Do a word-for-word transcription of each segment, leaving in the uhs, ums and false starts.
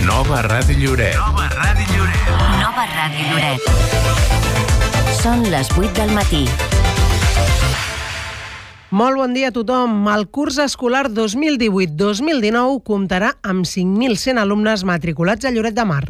Nova Ràdio Lloret. Nova Ràdio Lloret. Nova Ràdio Lloret. Són les vuit del matí. Molt bon dia a tothom. El curs escolar dos mil divuit dos mil dinou comptarà amb cinc mil cent alumnes matriculats a Lloret de Mar.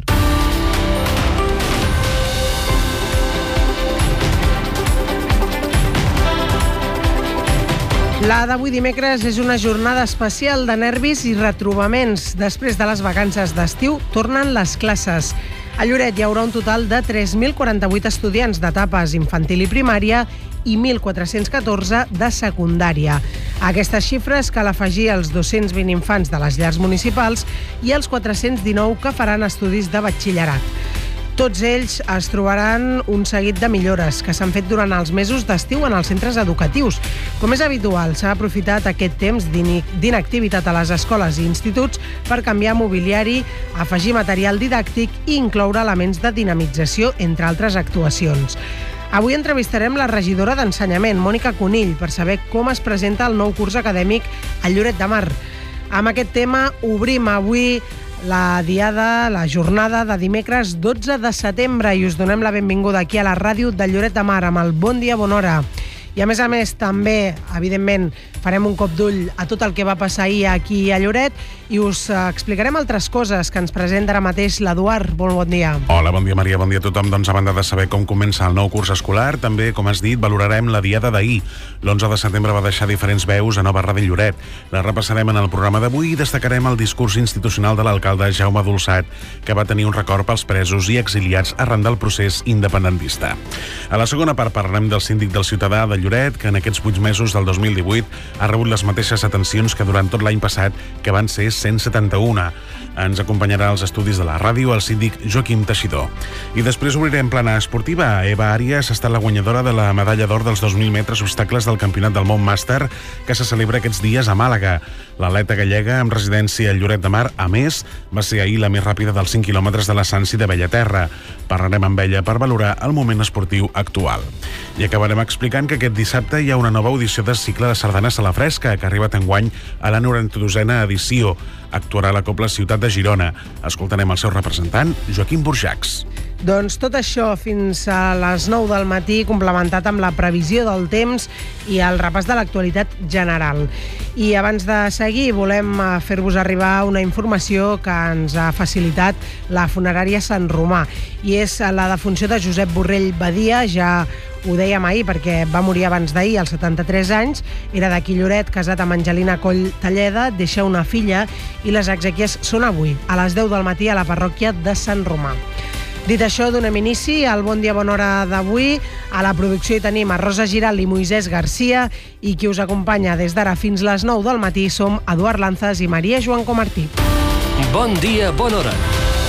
La d'avui dimecres és una jornada especial de nervis i retrobaments. Després de les vacances d'estiu, tornen les classes. A Lloret hi haurà un total de tres mil quaranta-vuit estudiants d'etapes infantil i primària i mil quatre-cents catorze de secundària. A aquestes xifres cal afegir els dos-cents vint infants de les llars municipals i els quatre-cents dinou que faran estudis de batxillerat. Tots ells es trobaran un seguit de millores que s'han fet durant els mesos d'estiu en els centres educatius. Com és habitual, s'ha aprofitat aquest temps d'inactivitat a les escoles i instituts per canviar mobiliari, afegir material didàctic i incloure elements de dinamització, entre altres actuacions. Avui entrevistarem la regidora d'Ensenyament, Mònica Conill, per saber com es presenta el nou curs acadèmic a Lloret de Mar. Amb aquest tema obrim avui la diada, la jornada de dimecres dotze de setembre i us donem la benvinguda aquí a la ràdio de Lloret de Mar amb el Bon Dia, Bona Hora. I a més a més també, evidentment, farem un cop d'ull a tot el que va passar ahir aquí a Lloret i us explicarem altres coses que ens presenta ara mateix l'Eduard. Bon bon dia. Hola, bon dia Maria, bon dia a tothom. Doncs a banda de saber com comença el nou curs escolar, també, com has dit, valorarem la diada d'ahir. L'onze de setembre va deixar diferents veus a Nova Ràdio Lloret. La repassarem en el programa d'avui i destacarem el discurs institucional de l'alcalde Jaume Dolçat, que va tenir un record pels presos i exiliats arran del procés independentista. A la segona part parlarem del síndic del ciutadà de Lloret, que en aquests vuit mesos del dos mil divuit ha rebut les mateixes atencions que durant tot l'any passat, que van ser cent setanta-un. Ens acompanyarà als estudis de la ràdio el síndic Joaquim Teixidor. I després obrirem plana esportiva. Eva Àries ha estat la guanyadora de la medalla d'or dels dos mil metres obstacles del Campionat del Món Màster, que se celebra aquests dies a Màlaga. L'atleta gallega, amb residència a Lloret de Mar, a més, va ser ahir la més ràpida dels cinc quilòmetres de la Sanci de Bellaterra. Parlarem amb ella per valorar el moment esportiu actual. I acabarem explicant que aquest dissabte hi ha una nova audició del cicle de sardanes a la fresca, que ha arribat enguany a la noranta-dosena edició. Actuarà la Cobla Ciutat de Girona. Escoltarem el seu representant, Joaquim Burjacs. Doncs tot això fins a les nou del matí, complementat amb la previsió del temps i el repàs de l'actualitat general. I abans de seguir, volem fer-vos arribar una informació que ens ha facilitat la funerària Sant Romà, i és la defunció de Josep Borrell Badia. Ja ho dèiem ahir perquè va morir abans d'ahir, als setanta-tres anys, era d'aquí Lloret, casat amb Angelina Coll Talleda, deixa una filla i les exèquies són avui, a les deu del matí a la parròquia de Sant Romà. Dit això, donem inici al Bon Dia, Bona Hora d'avui. A la producció hi tenim a Rosa Giral i Moisès Garcia, i qui us acompanya des d'ara fins les nou del matí som Eduard Lanzas i Maria Joan Comartí. Bon dia, bona hora.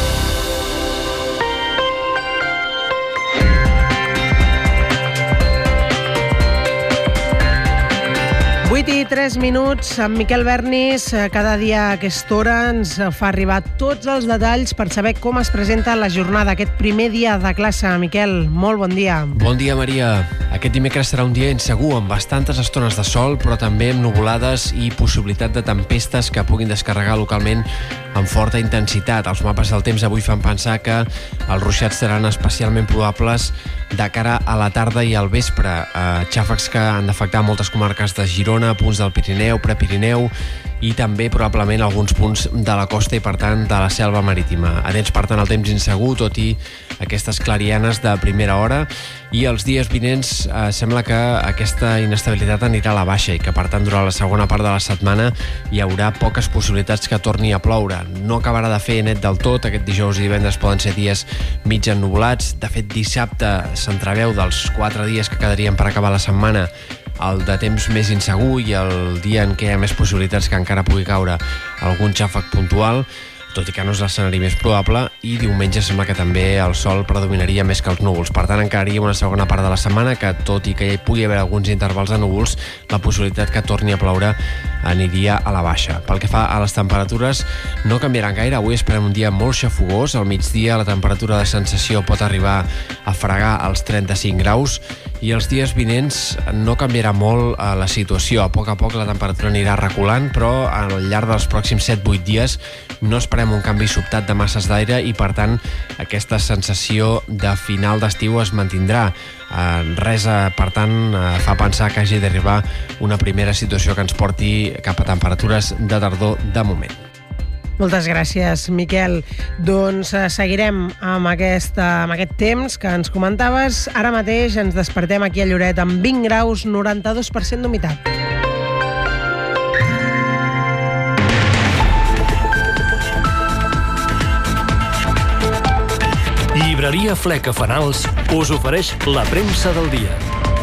vuit i tres minuts, amb Miquel Bernis. Cada dia a aquesta hora ens fa arribar tots els detalls per saber com es presenta la jornada, aquest primer dia de classe. Miquel, molt bon dia. Bon dia, Maria. Aquest dimecres serà un dia insegur, amb bastantes estones de sol, però també amb nuvolades i possibilitat de tempestes que puguin descarregar localment amb forta intensitat. Els mapes del temps avui fan pensar que els ruixats seran especialment probables de cara a la tarda i al vespre. Eh, xàfecs que han d'afectar moltes comarques de Girona, punts del Pirineu, Prepirineu i també probablement alguns punts de la costa i, per tant, de la selva marítima. Atents, per tant, el temps insegur, tot i aquestes clarianes de primera hora, i els dies vinents eh, sembla que aquesta inestabilitat anirà a la baixa i que, per tant, durant la segona part de la setmana hi haurà poques possibilitats que torni a ploure. No acabarà de fer net del tot. Aquest dijous i divendres poden ser dies mig ennuvolats. De fet, dissabte s'entreveu dels quatre dies que quedarien per acabar la setmana el de temps més insegur i el dia en què hi ha més possibilitats que encara pugui caure algun xàfec puntual, tot i que no és l'escenari més probable, i diumenge sembla que també el sol predominaria més que els núvols. Per tant, encararia una segona part de la setmana que, tot i que hi pugui haver alguns intervals de núvols, la possibilitat que torni a ploure aniria a la baixa. Pel que fa a les temperatures, no canviaran gaire. Avui esperem un dia molt xafogós. Al migdia la temperatura de sensació pot arribar a fregar els trenta-cinc graus, i els dies vinents no canviarà molt eh, la situació. A poc a poc la temperatura anirà reculant, però al llarg dels pròxims set vuit dies no esperem recuperem un canvi sobtat de masses d'aire i, per tant, aquesta sensació de final d'estiu es mantindrà. Eh, res, eh, per tant, eh, fa pensar que hagi d'arribar una primera situació que ens porti cap a temperatures de tardor de moment. Moltes gràcies, Miquel. Doncs eh, seguirem amb, aquesta, amb aquest temps que ens comentaves. Ara mateix ens despertem aquí a Lloret amb vint graus, noranta-dos per cent d'humitat. Llibreria Fleca Fanals us ofereix la premsa del dia.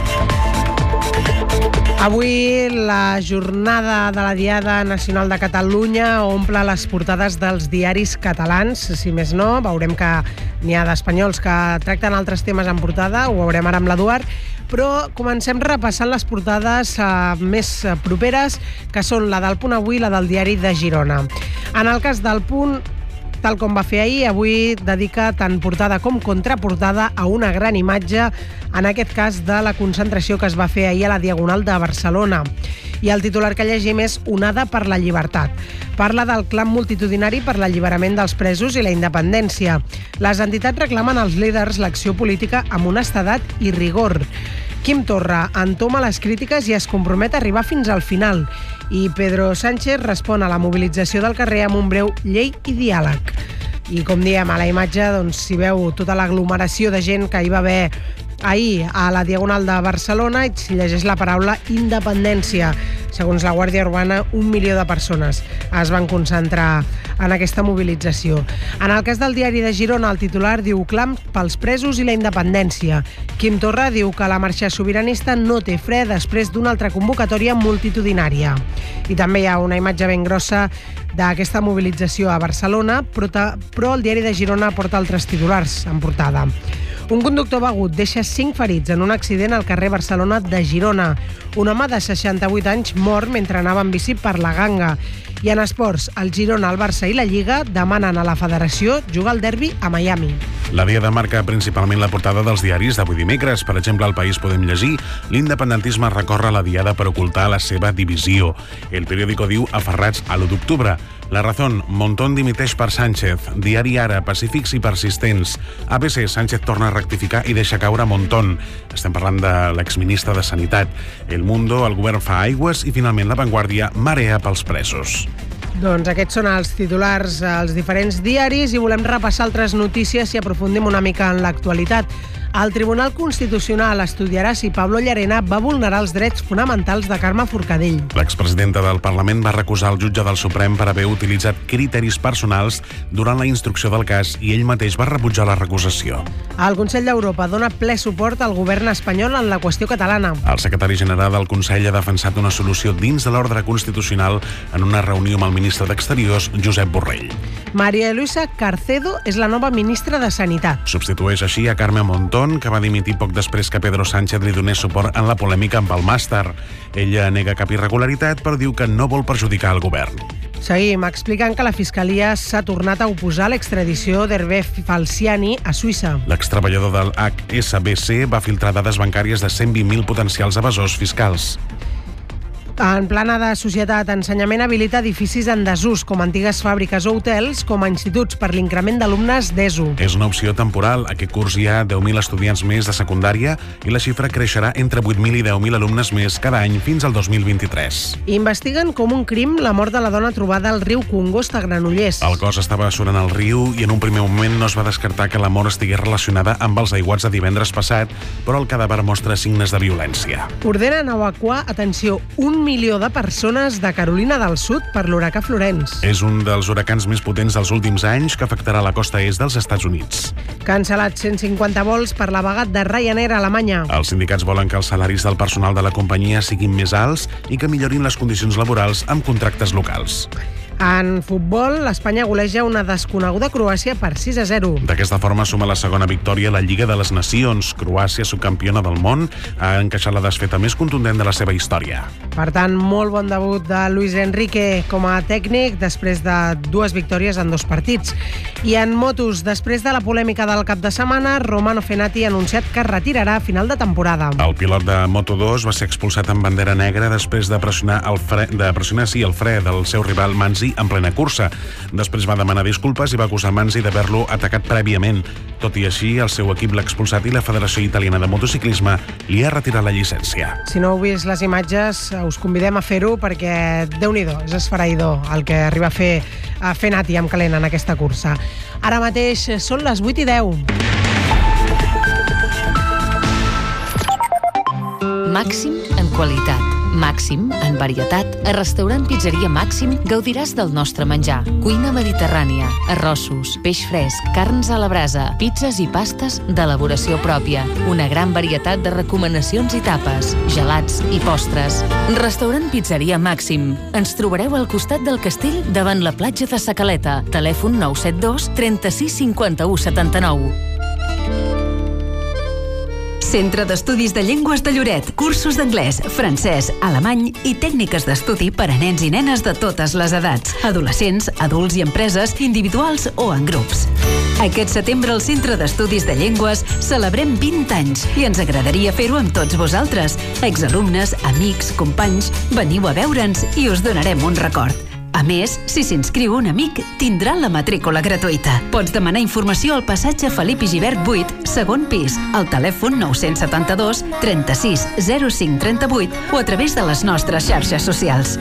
Avui la jornada de la Diada Nacional de Catalunya omple les portades dels diaris catalans. Si més no, veurem que n'hi ha d'espanyols que tracten altres temes en portada, ho veurem ara amb l'Eduard, però comencem repassant les portades eh, més properes, que són la del Punt Avui i la del Diari de Girona. En el cas del Punt, tal com va fer ahir, avui dedica tant portada com contraportada a una gran imatge, en aquest cas de la concentració que es va fer ahir a la Diagonal de Barcelona. I el titular que llegim és Onada per la llibertat. Parla del clam multitudinari per l'alliberament dels presos i la independència. Les entitats reclamen als líders l'acció política amb honestedat i rigor. Quim Torra entoma les crítiques i es compromet a arribar fins al final. I Pedro Sánchez respon a la mobilització del carrer amb un breu llei i diàleg. I com diem, a la imatge doncs, s'hi veu tota l'aglomeració de gent que hi va haver ahir a la Diagonal de Barcelona i s'hi llegeix la paraula independència. Segons la Guàrdia Urbana, un milió de persones es van concentrar en aquesta mobilització. En el cas del Diari de Girona, el titular diu clam pels presos i la independència. Quim Torra diu que la marxa sobiranista no té fre després d'una altra convocatòria multitudinària. I també hi ha una imatge ben grossa d'aquesta mobilització a Barcelona, però, però el Diari de Girona porta altres titulars en portada. Un conductor begut deixa cinc ferits en un accident al carrer Barcelona de Girona. Un home de seixanta-vuit anys mor mentre anava en bici per la Ganga. I en esports, el Girona, el Barça i la Lliga demanen a la federació jugar al derbi a Miami. La Diada marca principalment la portada dels diaris d'avui dimecres. Per exemple, al País podem llegir l'independentisme recorre la Diada per ocultar la seva divisió. El periòdico diu aferrats a l'u d'octubre. La Razón, Montón dimiteix per Sánchez. Diari Ara, pacífics i persistents. A B C, Sánchez torna a rectificar i deixa caure Montón. Estem parlant de l'exministre de Sanitat. El Mundo, el govern fa aigües i finalment La Vanguardia marea pels presos. Doncs aquests són els titulars als diferents diaris i volem repassar altres notícies i aprofundim una mica en l'actualitat. El Tribunal Constitucional estudiarà si Pablo Llarena va vulnerar els drets fonamentals de Carme Forcadell. L'expresidenta del Parlament va recusar el jutge del Suprem per haver utilitzat criteris personals durant la instrucció del cas i ell mateix va rebutjar la recusació. El Consell d'Europa dona ple suport al govern espanyol en la qüestió catalana. El secretari general del Consell ha defensat una solució dins de l'ordre constitucional en una reunió amb el ministre d'Exteriors, Josep Borrell. María Luisa Carcedo és la nova ministra de Sanitat. Substitueix així a Carme Montón, que va dimitir poc després que Pedro Sánchez li donés suport en la polèmica amb el màster. Ella nega cap irregularitat, però diu que no vol perjudicar el govern. Seguim explicant que la Fiscalia s'ha tornat a oposar a l'extradició d'Hervé Falciani a Suïssa. L'extreballador del H S B C va filtrar dades bancàries de cent vint mil potencials evasors fiscals. En plana de societat, ensenyament habilita edificis en desús, com antigues fàbriques o hotels, com a instituts per l'increment d'alumnes d'E S O. És una opció temporal. Aquest curs hi ha deu mil estudiants més de secundària i la xifra creixerà entre vuit mil i deu mil alumnes més cada any fins al dos mil vint-i-tres. Investiguen com un crim la mort de la dona trobada al riu Congost a Granollers. El cos estava surant al riu i en un primer moment no es va descartar que la mort estigués relacionada amb els aiguats de divendres passat, però el cadàver mostra signes de violència. Ordenen evacuar, atenció, un milió de persones de Carolina del Sud per l'huracà Florence. És un dels huracans més potents dels últims anys que afectarà la costa est dels Estats Units. Cancel·lat cent cinquanta vols per la vaga de Ryanair a Alemanya. Els sindicats volen que els salaris del personal de la companyia siguin més alts i que millorin les condicions laborals amb contractes locals. En futbol, l'Espanya goleja una desconeguda Croàcia per sis a zero. D'aquesta forma suma la segona victòria a la Lliga de les Nacions. Croàcia, subcampiona del món, ha encaixat la desfeta més contundent de la seva història. Per tant, molt bon debut de Luis Enrique com a tècnic després de dues victòries en dos partits. I en motos, després de la polèmica del cap de setmana, Romano Fenati ha anunciat que es retirarà a final de temporada. El pilot de Moto dos va ser expulsat amb bandera negra després de pressionar el fre, de pressionar sí, el fre del seu rival Manzi Manzi en plena cursa. Després va demanar disculpes i va acusar Manzi d'haver-lo atacat prèviament. Tot i així, el seu equip l'ha expulsat i la Federació Italiana de Motociclisme li ha retirat la llicència. Si no heu vist les imatges, us convidem a fer-ho perquè, déu-n'hi-do, és esfereïdor el que arriba a fer, a fer Nati amb calent en aquesta cursa. Ara mateix són les vuit i deu. Màxim en qualitat, màxim en varietat. A Restaurant Pizzeria Màxim gaudiràs del nostre menjar. Cuina mediterrània, arrossos, peix fresc, carns a la brasa, pizzas i pastes d'elaboració pròpia. Una gran varietat de recomanacions i tapes, gelats i postres. Restaurant Pizzeria Màxim. Ens trobareu al costat del castell davant la platja de Sa Caleta. Telèfon nou set dos, trenta-sis, cinquanta-u, setanta-nou. Centre d'Estudis de Llengües de Lloret. Cursos d'anglès, francès, alemany i tècniques d'estudi per a nens i nenes de totes les edats. Adolescents, adults i empreses, individuals o en grups. Aquest setembre al Centre d'Estudis de Llengües celebrem vint anys i ens agradaria fer-ho amb tots vosaltres. Exalumnes, amics, companys, veniu a veure'ns i us donarem un record. A més, si s'inscriu un amic, tindrà la matrícula gratuïta. Pots demanar informació al passatge Felip i Gibert vuit, segon pis, al telèfon nou set dos, trenta-sis, zero cinc, trenta-vuit o a través de les nostres xarxes socials.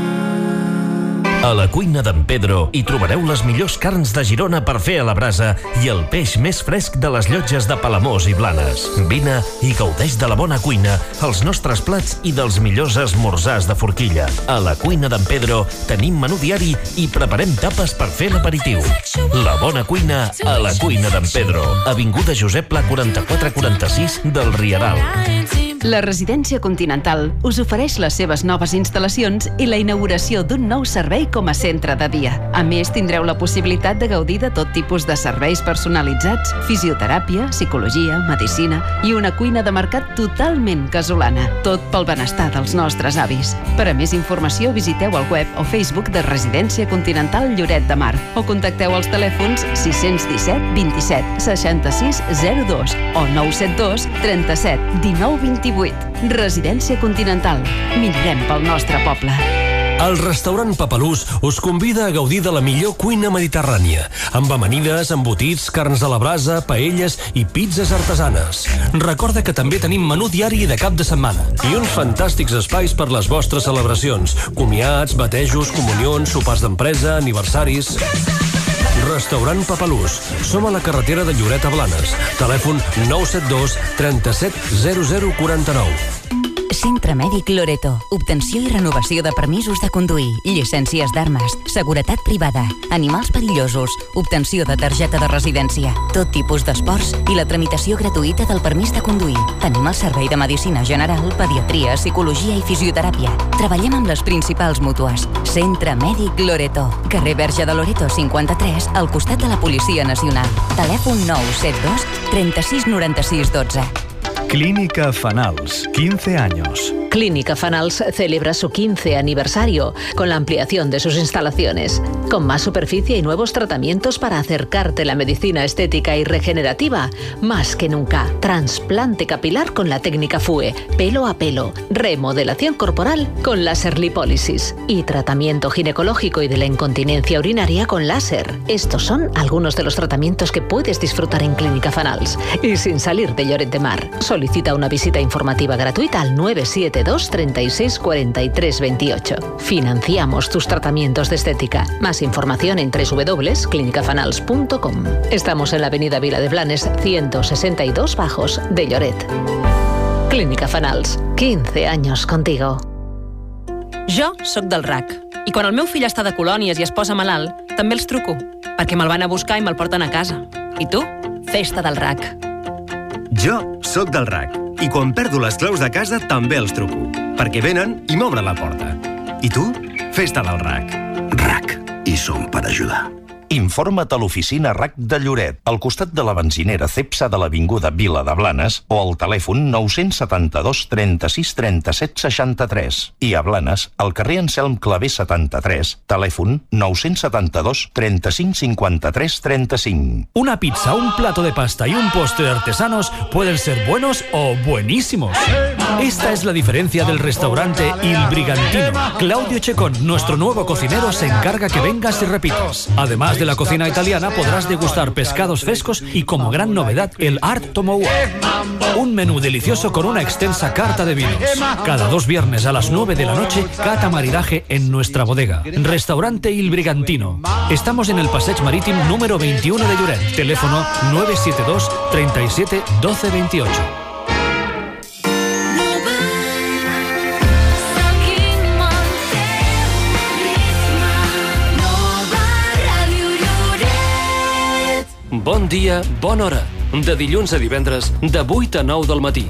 A la cuina d'en Pedro hi trobareu les millors carns de Girona per fer a la brasa i el peix més fresc de les llotges de Palamós i Blanes. Vine i gaudeix de la bona cuina, els nostres plats i dels millors esmorzars de forquilla. A la cuina d'en Pedro tenim menú diari i preparem tapes per fer l'aperitiu. La bona cuina a la cuina d'en Pedro. Avinguda Josep Pla quaranta-quatre quaranta-sis del Rieral. La Residència Continental us ofereix les seves noves instal·lacions i la inauguració d'un nou servei com a centre de dia. A més, tindreu la possibilitat de gaudir de tot tipus de serveis personalitzats, fisioteràpia, psicologia, medicina i una cuina de mercat totalment casolana. Tot pel benestar dels nostres avis. Per a més informació, visiteu el web o Facebook de Residència Continental Lloret de Mar o contacteu als telèfons sis un set, vint-i-set, seixanta-sis, zero dos o nou set dos, trenta-set, dinou, vint-i-vuit. Residència Continental. Millorem pel nostre poble. El restaurant Papalús us convida a gaudir de la millor cuina mediterrània, amb amanides, embotits, carns a la brasa, paelles i pizzas artesanes. Recorda que també tenim menú diari de cap de setmana i uns fantàstics espais per les vostres celebracions, comiats, batejos, comunions, sopars d'empresa, aniversaris. Restaurant Papalús. Som a la carretera de Lloret a Blanes. Telèfon nou set dos, trenta-set, zero zero, quaranta-nou. Centre Mèdic Loreto. Obtenció i renovació de permisos de conduir, llicències d'armes, seguretat privada, animals perillosos, obtenció de targeta de residència, tot tipus d'esports i la tramitació gratuïta del permís de conduir. Tenim el servei de medicina general, pediatria, psicologia i fisioteràpia. Treballem amb les principals mútues. Centre Mèdic Loreto. Carrer Verge de Loreto cinquanta-tres, al costat de la Policia Nacional. Telèfon nou set dos, trenta-sis, noranta-sis, dotze. Clínica Fanals, quince años. Clínica Fanals celebra su quince aniversario con la ampliación de sus instalaciones, con más superficie y nuevos tratamientos para acercarte la medicina estética y regenerativa, más que nunca. Trasplante capilar con la técnica F U E, pelo a pelo, remodelación corporal con láser lipólisis y tratamiento ginecológico y de la incontinencia urinaria con láser. Estos son algunos de los tratamientos que puedes disfrutar en Clínica Fanals y sin salir de Lloret de Mar. Solicita una visita informativa gratuita al nueve siete dos, treinta y seis, cuarenta y tres, veintiocho. Financiamos tus tratamientos de estética. Más información en doble u doble u doble u punto clínica fanals punto com. Estamos en la avenida Vila de Blanes, ciento sesenta y dos Bajos de Lloret. Clínica Fanals, quince años contigo. Jo sóc del R A C i quan el meu fill està de colònies i es posa malalt, també els truco, perquè me'l van a buscar i me'l porten a casa. I tu? Festa del R A C. Jo sóc del R A C i quan perdo les claus de casa també els truco, perquè venen i m'obren la porta. I tu? Festa del R A C. R A C. I som per ajudar. Informa't a l'oficina R A C de Lloret, al costat de la benzinera Cepsa de l'Avinguda Vila de Blanes o al telèfon nou setanta-dos trenta-sis trenta-set seixanta-tres. I a Blanes, al carrer Anselm Clavé setanta-tres, telèfon nou setanta-dos trenta-cinc cinquanta-tres trenta-cinc. Una pizza, un plato de pasta y un postre artesanos pueden ser buenos o buenísimos. Esta es la diferencia del restaurante Il Brigantino. Claudio Checón, nuestro nuevo cocinero, se encarga que vengas y repitas. Además de la cocina italiana, podrás degustar pescados frescos y, como gran novedad, el Art Tomoua. Un menú delicioso con una extensa carta de vinos. Cada dos viernes a las nueve de la noche, cata maridaje en nuestra bodega. Restaurante Il Brigantino. Estamos en el Passeig Marítim número veintiuno de Lloret. Teléfono nueve siete dos treinta y siete doce veintiocho. Bon dia, bona hora. De dilluns a divendres, de vuit a nou del matí.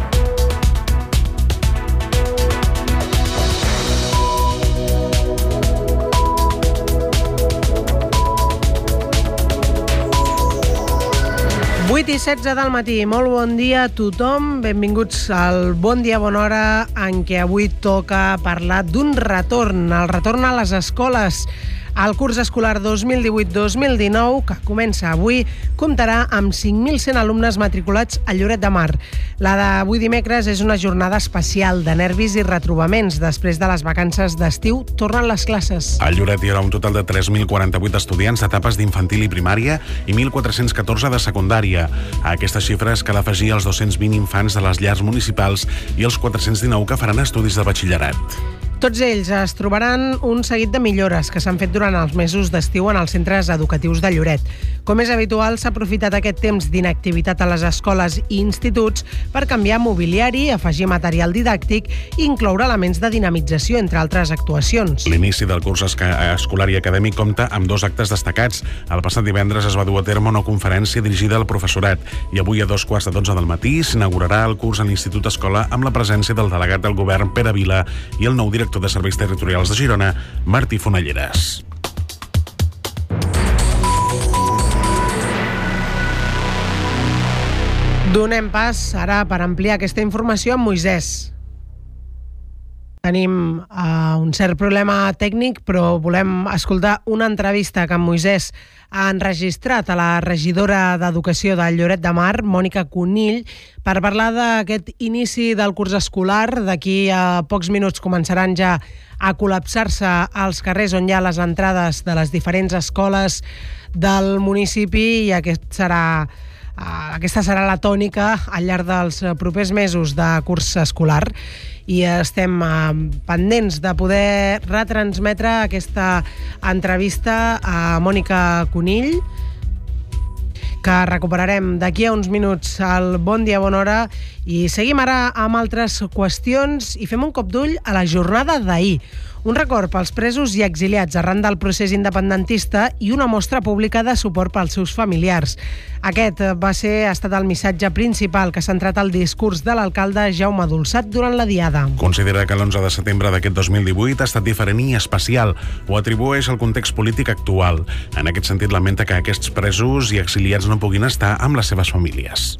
vuit i setze del matí. Molt bon dia a tothom. Benvinguts al Bon Dia, Bona Hora, en què avui toca parlar d'un retorn, el retorn a les escoles. El curs escolar dos mil divuit dos mil dinou, que comença avui, comptarà amb cinc mil cent alumnes matriculats a Lloret de Mar. La d'avui dimecres és una jornada especial de nervis i retrobaments. Després de les vacances d'estiu, tornen les classes. A Lloret hi haurà un total de tres mil quaranta-vuit estudiants d'etapes d'infantil i primària i mil quatre-cents catorze de secundària. A aquestes xifres cal afegir els dos-cents vint infants de les llars municipals i els quatre-cents dinou que faran estudis de batxillerat. Tots ells es trobaran un seguit de millores que s'han fet durant els mesos d'estiu en els centres educatius de Lloret. Com és habitual, s'ha aprofitat aquest temps d'inactivitat a les escoles i instituts per canviar mobiliari, afegir material didàctic i incloure elements de dinamització, entre altres actuacions. L'inici del curs escolar i acadèmic compta amb dos actes destacats. El passat divendres es va dur a terme una conferència dirigida al professorat i avui a dos quarts de dotze del matí s'inaugurarà el curs a l'Institut Escola amb la presència del delegat del govern, Pere Vila, i el nou director de Serveis Territorials de Girona, Martí Fonalleres. Donem pas ara per ampliar aquesta informació amb Moisès. Tenim uh, un cert problema tècnic, però volem escoltar una entrevista que en Moisès ha enregistrat a la regidora d'Educació de Lloret de Mar, Mònica Conill, per parlar d'aquest inici del curs escolar. D'aquí a pocs minuts començaran ja a col·lapsar-se els carrers on hi ha les entrades de les diferents escoles del municipi i aquest serà... Uh, aquesta serà la tònica al llarg dels propers mesos de curs escolar i estem uh, pendents de poder retransmetre aquesta entrevista a Mònica Conill, que recuperarem d'aquí a uns minuts al Bon Dia, Bona Hora, i seguim ara amb altres qüestions i fem un cop d'ull a la jornada d'ahir. Un record pels presos i exiliats arran del procés independentista i una mostra pública de suport pels seus familiars. Aquest va ser, ha estat el missatge principal que ha centrat el discurs de l'alcalde Jaume Dolçat durant la diada. Considera que l'onze de setembre d'aquest dos mil divuit ha estat diferent i especial. Ho atribueix al context polític actual. En aquest sentit, lamenta que aquests presos i exiliats no puguin estar amb les seves famílies.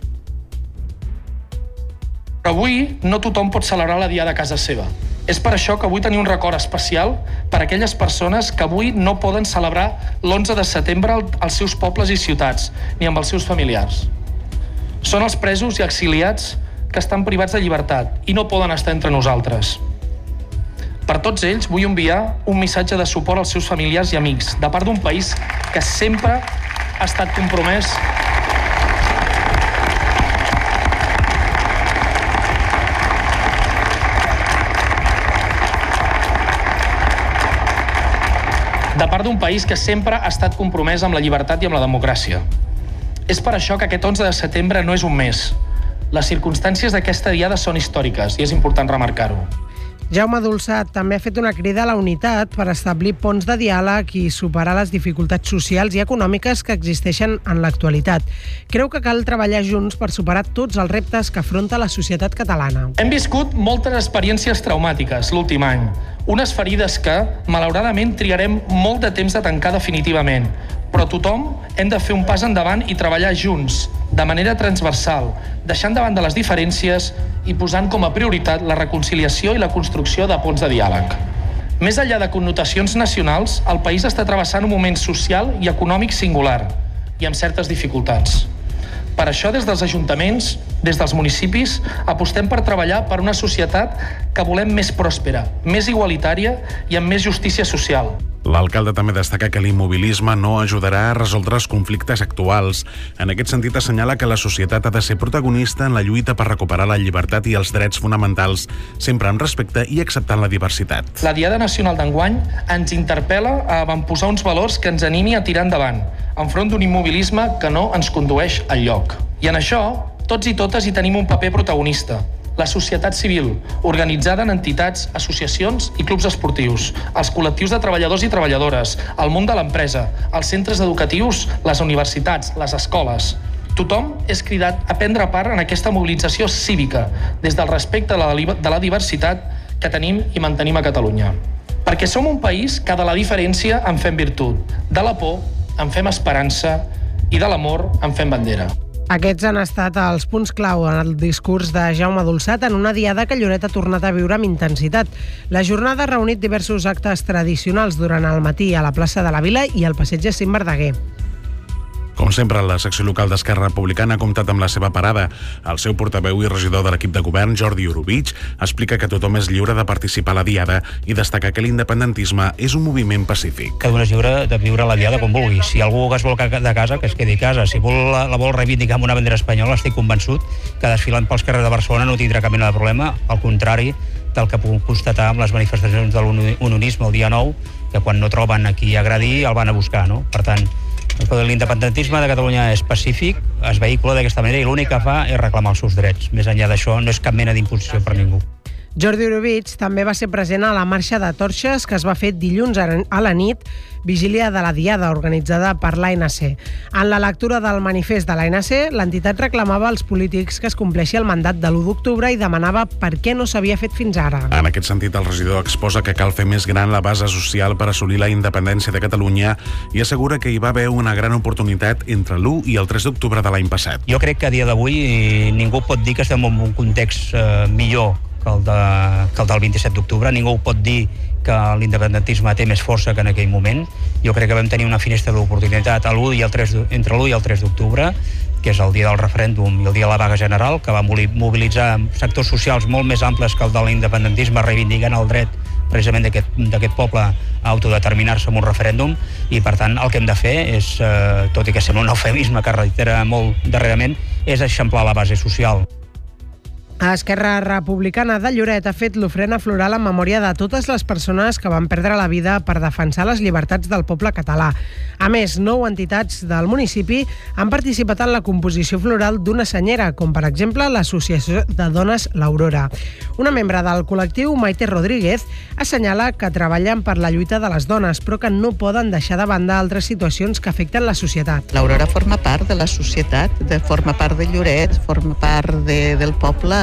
Però avui no tothom pot celebrar la diada a casa seva. És per això que vull tenir un record especial per a aquelles persones que avui no poden celebrar l'onze de setembre als seus pobles i ciutats, ni amb els seus familiars. Són els presos i exiliats que estan privats de llibertat i no poden estar entre nosaltres. Per tots ells vull enviar un missatge de suport als seus familiars i amics, de part d'un país que sempre ha estat compromès de part d'un país que sempre ha estat compromès amb la llibertat i amb la democràcia. És per això que aquest onze de setembre no és un mes. Les circumstàncies d'aquesta diada són històriques i és important remarcar-ho. Jaume Dolçat també ha fet una crida a la unitat per establir ponts de diàleg i superar les dificultats socials i econòmiques que existeixen en l'actualitat. Creu que cal treballar junts per superar tots els reptes que afronta la societat catalana. Hem viscut moltes experiències traumàtiques l'últim any, unes ferides que, malauradament, trigarem molt de temps a tancar definitivament, Però tothom hem de fer un pas endavant i treballar junts, de manera transversal, deixant de banda les diferències i posant com a prioritat la reconciliació i la construcció de ponts de diàleg. Més enllà de connotacions nacionals, el país està travessant un moment social i econòmic singular i amb certes dificultats. Per això, des dels ajuntaments, des dels municipis, apostem per treballar per una societat que volem més pròspera, més igualitària i amb més justícia social. L'alcalde també destaca que l'immobilisme no ajudarà a resoldre els conflictes actuals. En aquest sentit, assenyala que la societat ha de ser protagonista en la lluita per recuperar la llibertat i els drets fonamentals, sempre amb respecte i acceptant la diversitat. La Diada Nacional d'enguany ens interpel·la a avantposar uns valors que ens animi a tirar endavant, enfront d'un immobilisme que no ens condueix enlloc. I en això, tots i totes hi tenim un paper protagonista. La societat civil, organitzada en entitats, associacions i clubs esportius, els col·lectius de treballadors i treballadores, el món de l'empresa, els centres educatius, les universitats, les escoles. Tothom és cridat a prendre part en aquesta mobilització cívica, des del respecte de la diversitat que tenim i mantenim a Catalunya. Perquè som un país que de la diferència en fem virtut, de la por en fem esperança i de l'amor en fem bandera. Aquests han estat els punts clau en el discurs de Jaume Dolçat en una diada que Lloret ha tornat a viure amb intensitat. La jornada ha reunit diversos actes tradicionals durant el matí a la plaça de la Vila i al passeig Jacint Verdaguer. Com sempre, la secció local d'Esquerra Republicana ha comptat amb la seva parada. El seu portaveu i regidor de l'equip de govern, Jordi Orobitg, explica que tothom és lliure de participar a la diada i destaca que l'independentisme és un moviment pacífic. Cada un és lliure de viure la diada com vulgui. Si algú es vol quedar de casa, que es quedi a casa. Si vol, la, la vol reivindicar amb una bandera espanyola, estic convençut que desfilant pels carrers de Barcelona no tindrà cap mena de problema. Al contrari del que puc constatar amb les manifestacions de l'unionisme el dia nou, que quan no troben a qui agredir el van a buscar, no? Per tant, l'independentisme de Catalunya és pacífic, es vehicula d'aquesta manera i l'únic que fa és reclamar els seus drets. Més enllà d'això, no és cap mena d'imposició per ningú. Jordi Orobitg també va ser present a la marxa de torxes que es va fer dilluns a la nit, vigília de la Diada, organitzada per l'A N C. En la lectura del manifest de l'A N C, l'entitat reclamava als polítics que es compleixi el mandat de l'u d'octubre i demanava per què no s'havia fet fins ara. En aquest sentit, el regidor exposa que cal fer més gran la base social per assolir la independència de Catalunya i assegura que hi va haver una gran oportunitat entre l'u i el tres d'octubre de l'any passat. Jo crec que a dia d'avui ningú pot dir que estem en un context eh, millor que el, de, que el del vint-i-set d'octubre. Ningú pot dir que l'independentisme té més força que en aquell moment. Jo crec que vam tenir una finestra d'oportunitat entre l'u i el tres d'octubre, que és el dia del referèndum i el dia de la vaga general, que va mobilitzar sectors socials molt més amples que el de l'independentisme, reivindicant el dret precisament d'aquest poble a autodeterminar-se en un referèndum, i per tant el que hem de fer és, eh, tot i que sembla un eufemisme que reitera molt darrerament, és eixamplar la base social. Esquerra Republicana de Lloret ha fet l'ofrena floral en memòria de totes les persones que van perdre la vida per defensar les llibertats del poble català. A més, nou entitats del municipi han participat en la composició floral d'una senyera, com per exemple l'Associació de Dones L'Aurora. Una membre del col·lectiu, Maite Rodríguez, assenyala que treballen per la lluita de les dones, però que no poden deixar de banda altres situacions que afecten la societat. L'Aurora forma part de la societat, de, forma part de Lloret, forma part de, del poble,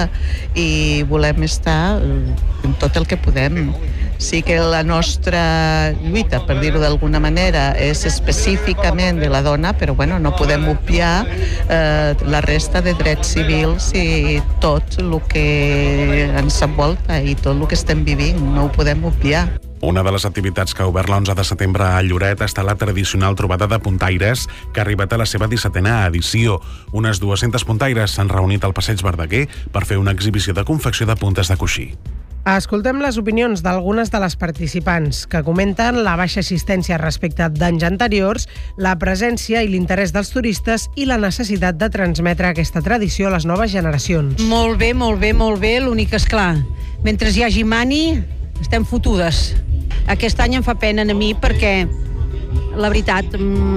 i volem estar en tot el que podem. Sí que la nostra lluita, per dir-ho d'alguna manera, és específicament de la dona, però bueno, no podem obviar eh, la resta de drets civils i tot el que ens envolta i tot el que estem vivint, no ho podem obviar. Una de les activitats que ha obert l'onze de setembre a Lloret està la tradicional trobada de puntaires, que ha arribat a la seva dissetena edició. Unes dues-centes puntaires s'han reunit al passeig Verdaguer per fer una exhibició de confecció de puntes de coixí. Escoltem les opinions d'algunes de les participants, que comenten la baixa assistència respecte d'anys anteriors, la presència i l'interès dels turistes i la necessitat de transmetre aquesta tradició a les noves generacions. Molt bé, molt bé, molt bé. L'únic és clar, mentre hi hagi mani, estem fotudes. Aquest any em fa pena a mi perquè, la veritat,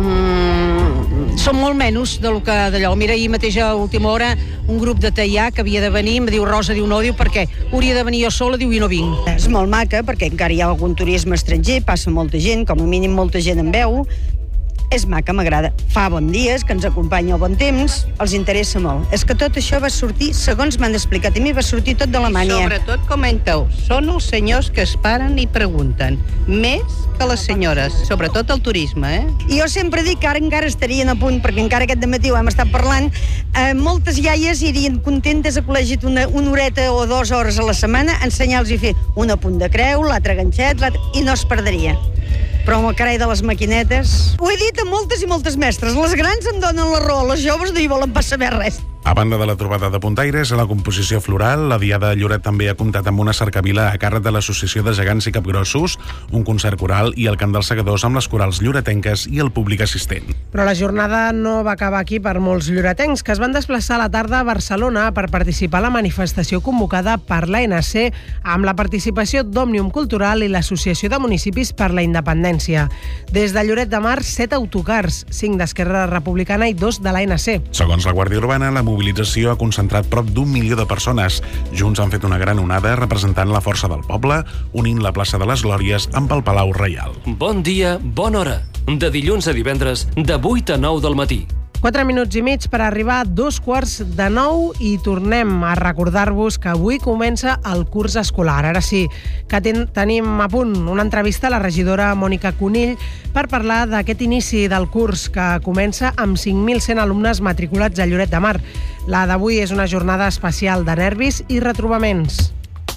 mmm, som molt menys del que d'allò. Mira, ahir mateix a última hora un grup de teià que havia de venir, em diu Rosa, diu no, diu perquè hauria de venir jo sola, diu i no vinc. És molt maca perquè encara hi ha algun turisme estranger, passa molta gent, com a mínim molta gent en veu. És maca, m'agrada. Fa bon dies, que ens acompanya el bon temps, els interessa molt. És que tot això va sortir, segons m'han explicat, a mi va sortir tot d'Alemanya. I sobretot, comenteu, són els senyors que es paren i pregunten més que les senyores, sobretot el turisme, eh? I jo sempre dic que ara encara estarien a punt, perquè encara aquest dematí ho hem estat parlant, eh, moltes iaies irien contentes a col·legi una, una horeta o dues hores a la setmana a ensenyar-los a fer un apunt de creu, l'altre ganxet, l'altre... i no es perdria. Però amb el carai de les maquinetes... Ho he dit a moltes i moltes mestres. Les grans em donen la raó, les joves no hi volen pas saber res. A banda de la trobada de puntaires, a la composició floral, la Diada de Lloret també ha comptat amb una cercavila a càrrec de l'Associació de Gegants i Capgrossos, un concert coral i el cant dels segadors amb les corals lloretenques i el públic assistent. Però la jornada no va acabar aquí per molts lloretencs, que es van desplaçar a la tarda a Barcelona per participar a la manifestació convocada per l'A N C amb la participació d'Òmnium Cultural i l'Associació de Municipis per la Independència. Des de Lloret de Mar, set autocars, cinc d'Esquerra Republicana i dos de l'A N C. Segons la Guàrdia Urbana, la mobilització ha concentrat prop d'un milió de persones. Junts han fet una gran onada representant la força del poble, unint la plaça de les Glòries amb el Palau Reial. Bon dia, bona hora. De dilluns a divendres, de vuit a nou del matí. Quatre minuts i mig per arribar a dos quarts de nou i tornem a recordar-vos que avui comença el curs escolar. Ara sí, que ten tenim a punt una entrevista a la regidora Mònica Conill per parlar d'aquest inici del curs que comença amb cinc mil cent alumnes matriculats a Lloret de Mar. La d'avui és una jornada especial de nervis i retrobaments.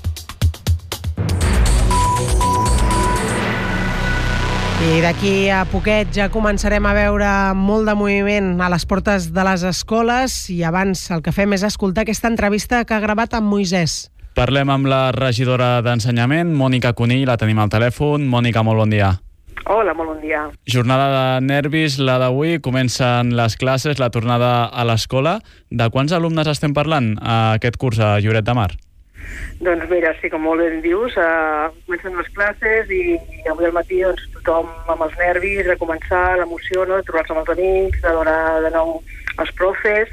I d'aquí a poquet ja començarem a veure molt de moviment a les portes de les escoles i abans el que fem és escoltar aquesta entrevista que ha gravat amb Moisès. Parlem amb la regidora d'Ensenyament, Mònica Conill, la tenim al telèfon. Mònica, molt bon dia. Hola, molt bon dia. Jornada de nervis, la d'avui, comencen les classes, la tornada a l'escola. De quants alumnes estem parlant a aquest curs a Lloret de Mar? Doncs mira, sí, com molt ben dius, uh, comencen les classes i, i avui al matí doncs, tothom amb els nervis, de començar, l'emoció, no?, de trobar-se amb els amics, de veure de nou els profes.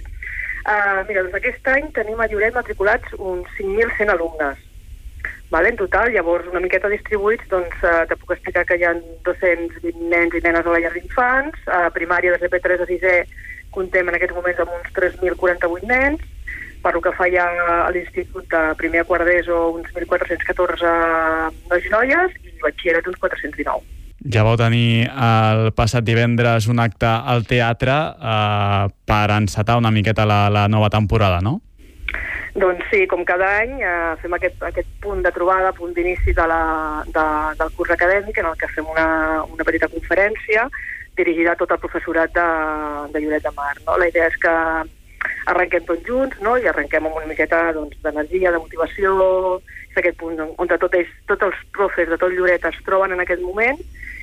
Uh, mira, doncs aquest any tenim a Lloret matriculats uns cinc mil cent alumnes, vale, en total. Llavors, una miqueta distribuïts, doncs uh, te puc explicar que hi ha dos-cents vint nens i nenes a la llar d'infants, a primària des de P tres a sisè comptem en aquests moments amb uns tres mil quaranta-vuit nens, per el que fa ja a l'institut de primer a quart d'ESO uns mil quatre-cents catorze nois i noies i batxillerat uns quatre-cents dinou. Ja vau tenir el passat divendres un acte al teatre eh, per encetar una miqueta la, la nova temporada, no? Doncs sí, com cada any eh, fem aquest, aquest punt de trobada, punt d'inici de la, de, del curs acadèmic en el que fem una, una petita conferència dirigida a tot el professorat de, de Lloret de Mar, no? La idea és que arrenquem tots junts, no?, i arrenquem amb una miqueta doncs, d'energia, de motivació, és aquest punt on tot ells, tots els profes de tot Lloret es troben en aquest moment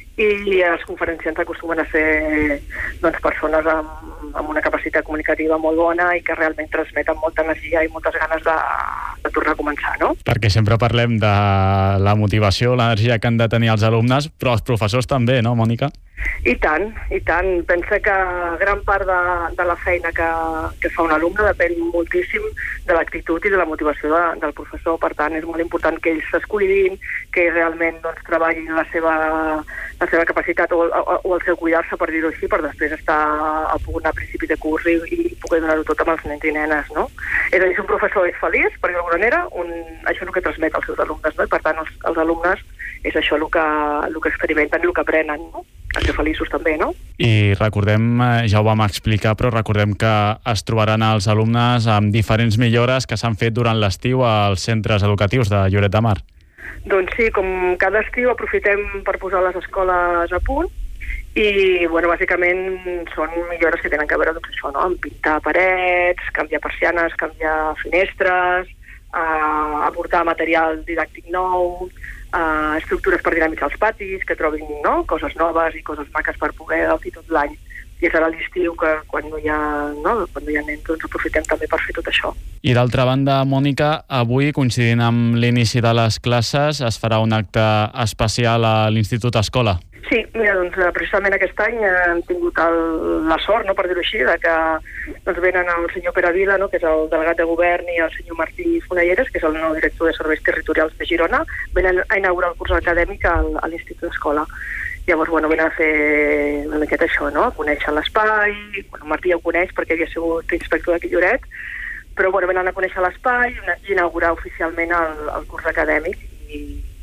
i els conferenciants acostumen a ser doncs, persones amb, amb una capacitat comunicativa molt bona i que realment transmeten molta energia i moltes ganes de, de tornar a començar, no? Perquè sempre parlem de la motivació, l'energia que han de tenir els alumnes, però els professors també, no, Mònica? I tant, i tant. Pensa que gran part de, de la feina que, que fa un alumne depèn moltíssim de l'actitud i de la motivació de, del professor. Per tant, és molt important que ells s'escuidin, que realment doncs, treballin la seva, la seva capacitat o, o, o el seu cuidar-se, per dir-ho així, per després estar a punt a principi de curs i, i poder donar-ho tot amb els nens i nenes, no? És a dir, si un professor és feliç, per dir-ho d'alguna manera, un, això és el que transmet als seus alumnes, no? I per tant, els, els alumnes és això el que, el que experimenten i el que aprenen, no? A ser feliços també, no? I recordem, ja ho vam explicar, però recordem que es trobaran els alumnes amb diferents millores que s'han fet durant l'estiu als centres educatius de Lloret de Mar. Doncs sí, com cada estiu aprofitem per posar les escoles a punt i, bueno, bàsicament són millores que tenen a veure, doncs això, no?, amb pintar parets, canviar persianes, canviar finestres, eh, aportar material didàctic nou, Uh, estructures per dinamitzar els patis, que trobin, no?, coses noves i coses maques per poder gaudir tot l'any. I serà l'estiu que quan no hi ha, no?, quan no hi ha nens, doncs aprofitem també per fer tot això. I d'altra banda, Mònica, avui, coincidint amb l'inici de les classes, es farà un acte especial a l'Institut Escola. Sí, mira, doncs precisament aquest any hem tingut el, la sort, no, per dir-ho així, de que doncs, venen el senyor Pere Vila, no, que és el delegat de govern, i el senyor Martí Fonelleres, que és el nou director de serveis territorials de Girona, venen a inaugurar el curs acadèmic al, a l'Institut Escola. Llavors, bueno, venen a fer una miqueta això, no?, a conèixer l'espai. Bueno, Martí ja ho coneix perquè havia sigut inspector d'aquí Lloret, però bueno, venen a conèixer l'espai i inaugurar oficialment el, el curs acadèmic i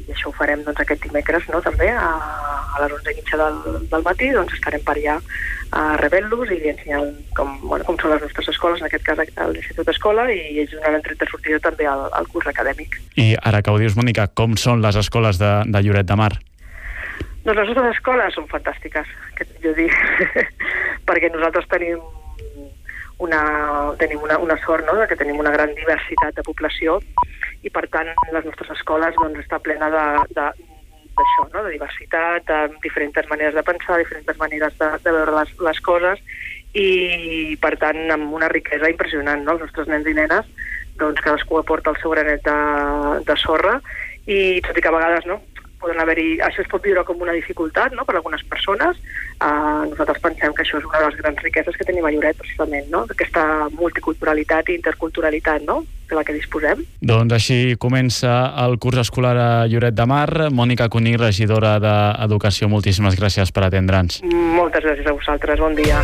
això ho farem doncs, aquest dimecres, no? També a, a les onze i mitja del, del matí, doncs estarem per allà uh, rebent-los i ensenyant com, bueno, com són les nostres escoles, en aquest cas a l'Institut Escola, i ells donaran tret de sortida també al, al curs acadèmic. I ara que ho dius, Mònica, com són les escoles de, de Lloret de Mar? Doncs les nostres escoles són fantàstiques, que jo dic, perquè nosaltres tenim una, tenim una, una sort, no?, que tenim una gran diversitat de població i, per tant, les nostres escoles doncs, està plena de, de, d'això, no?, de diversitat, de diferents maneres de pensar, diferents maneres de, de veure les, les coses i, per tant, amb una riquesa impressionant, no?, els nostres nens i nenes, doncs cadascú aporta el seu granet de, de sorra i, tot i que a vegades, no?, poden haver-hi, això es pot viure com una dificultat, no?, per a algunes persones. Uh, nosaltres pensem que això és una de les grans riqueses que tenim a Lloret, precisament, no?, aquesta multiculturalitat i interculturalitat, no?, de la que disposem. Doncs així comença el curs escolar a Lloret de Mar. Mònica Cuní, regidora d'Educació, moltíssimes gràcies per atendre'ns. Moltes gràcies a vosaltres, bon dia.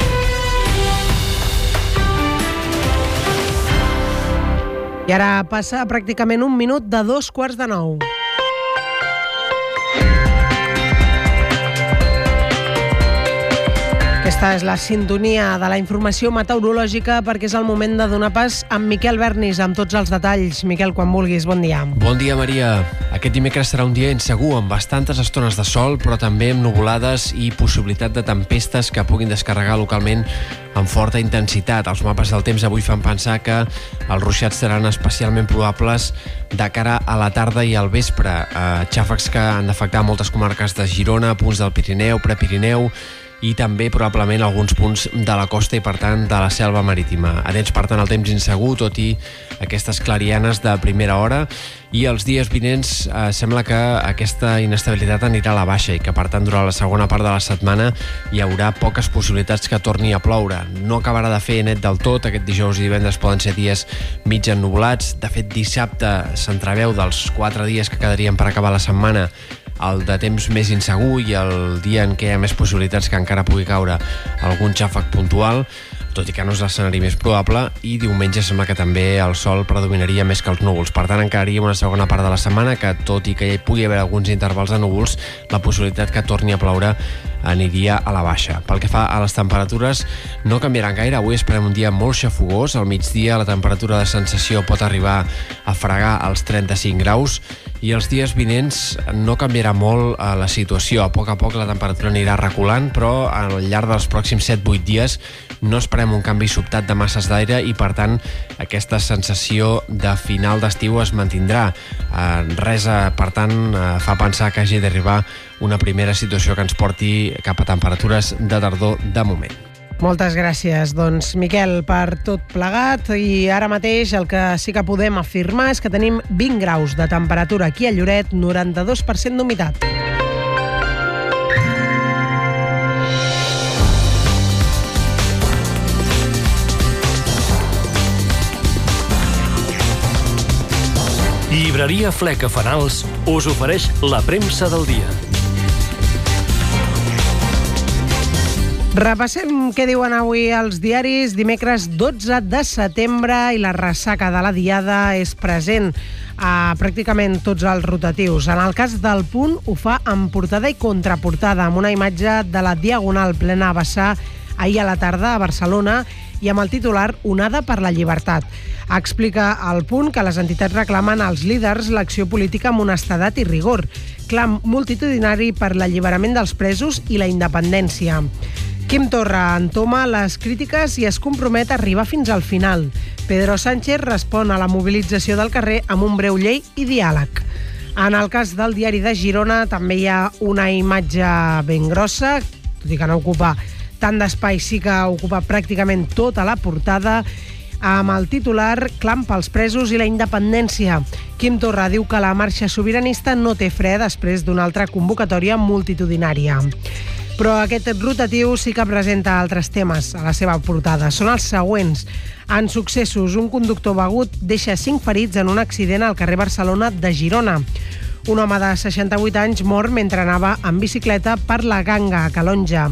I ara passa pràcticament un minut de dos quarts de nou. Aquesta és la sintonia de la informació meteorològica perquè és el moment de donar pas amb Miquel Bernis amb tots els detalls. Miquel, quan vulguis, bon dia. Bon dia, Maria. Aquest dimecres serà un dia insegur amb bastantes estones de sol, però també amb nuvolades i possibilitat de tempestes que puguin descarregar localment amb forta intensitat. Els mapes del temps avui fan pensar que els ruixats seran especialment probables de cara a la tarda i al vespre. Eh, xàfecs que han d'afectar moltes comarques de Girona, punts del Pirineu, Prepirineu, i també probablement alguns punts de la costa i, per tant, de la selva marítima. Atents, per tant, el temps insegur, tot i aquestes clarianes de primera hora, i els dies vinents eh, sembla que aquesta inestabilitat anirà a la baixa i que, per tant, durant la segona part de la setmana hi haurà poques possibilitats que torni a ploure. No acabarà de fer net del tot, aquest dijous i divendres poden ser dies mig ennuvolats. De fet, dissabte s'entreveu dels quatre dies que quedarien per acabar la setmana el de temps més insegur i el dia en què hi ha més possibilitats que encara pugui caure algun xàfec puntual, tot i que no és l'escenari més probable, i diumenge sembla que també el sol predominaria més que els núvols. Per tant, encararíem una segona part de la setmana que, tot i que hi pugui haver alguns intervals de núvols, la possibilitat que torni a ploure aniria a la baixa. Pel que fa a les temperatures, no canviaran gaire. Avui esperem un dia molt xafogós. Al migdia la temperatura de sensació pot arribar a fregar els trenta-cinc graus, i els dies vinents no canviarà molt eh, la situació. A poc a poc la temperatura anirà reculant, però al llarg dels pròxims set vuit dies no esperem un canvi sobtat de masses d'aire i, per tant, aquesta sensació de final d'estiu es mantindrà. Eh, res, eh, per tant, eh, fa pensar que hagi d'arribar una primera situació que ens porti cap a temperatures de tardor de moment. Moltes gràcies, doncs, Miquel, per tot plegat. I ara mateix el que sí que podem afirmar és que tenim vint graus de temperatura aquí a Lloret, noranta-dos per cent d'humitat. Llibreria Fleca Fanals us ofereix la premsa del dia. Repassem què diuen avui els diaris. Dimecres dotze de setembre i la ressaca de la diada és present a pràcticament tots els rotatius. En el cas del Punt ho fa amb portada i contraportada, amb una imatge de la Diagonal plena a vessar ahir a la tarda a Barcelona i amb el titular Onada per la llibertat. Explica al Punt que les entitats reclamen als líders l'acció política amb honestedat i rigor. Clam multitudinari per l'alliberament dels presos i la independència. Quim Torra entoma les crítiques i es compromet a arribar fins al final. Pedro Sánchez respon a la mobilització del carrer amb un breu llei i diàleg. En el cas del diari de Girona també hi ha una imatge ben grossa, tot i que no ocupa tant d'espai, sí que ocupa pràcticament tota la portada, amb el titular Clam pels presos i la independència. Quim Torra diu que la marxa sobiranista no té fre després d'una altra convocatòria multitudinària. Però aquest rotatiu sí que presenta altres temes a la seva portada. Són els següents. En successos, un conductor begut deixa cinc ferits en un accident al carrer Barcelona de Girona. Un home de seixanta-vuit anys mor mentre anava en bicicleta per la Ganga, a Calonja.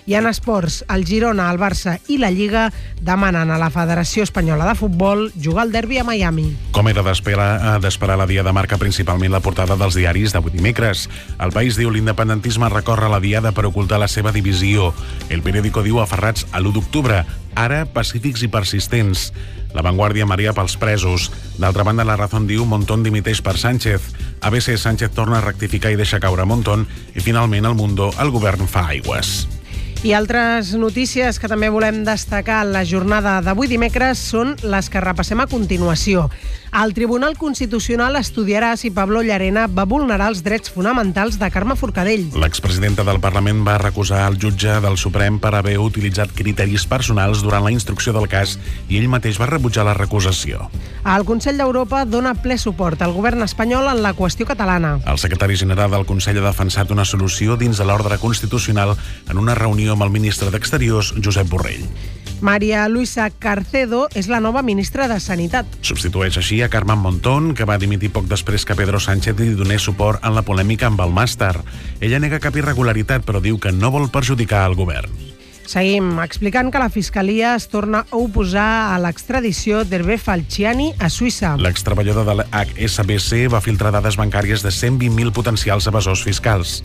I en esports, el Girona, el Barça i la Lliga demanen a la Federació Espanyola de Futbol jugar el derbi a Miami. Com era d'esperar, d'esperar la Diada marca principalment la portada dels diaris d'avui dimecres. El País diu l'independentisme recorre la Diada per ocultar la seva divisió. El Periódico diu aferrats a l'u d'octubre, ara pacífics i persistents. La Vanguardia maria pels presos. D'altra banda, La Razón diu Montón dimiteix per Sánchez. A B C, Sánchez torna a rectificar i deixa caure Montón. I finalment, El Mundo, el govern fa aigües. I altres notícies que també volem destacar en la jornada d'avui dimecres són les que repassem a continuació. El Tribunal Constitucional estudiarà si Pablo Llarena va vulnerar els drets fonamentals de Carme Forcadell. L'expresidenta del Parlament va recusar el jutge del Suprem per haver utilitzat criteris personals durant la instrucció del cas i ell mateix va rebutjar la recusació. El Consell d'Europa dona ple suport al govern espanyol en la qüestió catalana. El secretari general del Consell ha defensat una solució dins de l'ordre constitucional en una reunió amb el ministre d'Exteriors, Josep Borrell. María Luisa Carcedo és la nova ministra de Sanitat. Substitueix així a Carmen Montón, que va dimitir poc després que Pedro Sánchez li donés suport en la polèmica amb el màster. Ella nega cap irregularitat, però diu que no vol perjudicar el govern. Seguim explicant que la Fiscalia es torna a oposar a l'extradició d'Hervé Falciani a Suïssa. L'extreballador de l'H S B C va filtrar dades bancàries de cent vint mil potencials evasors fiscals.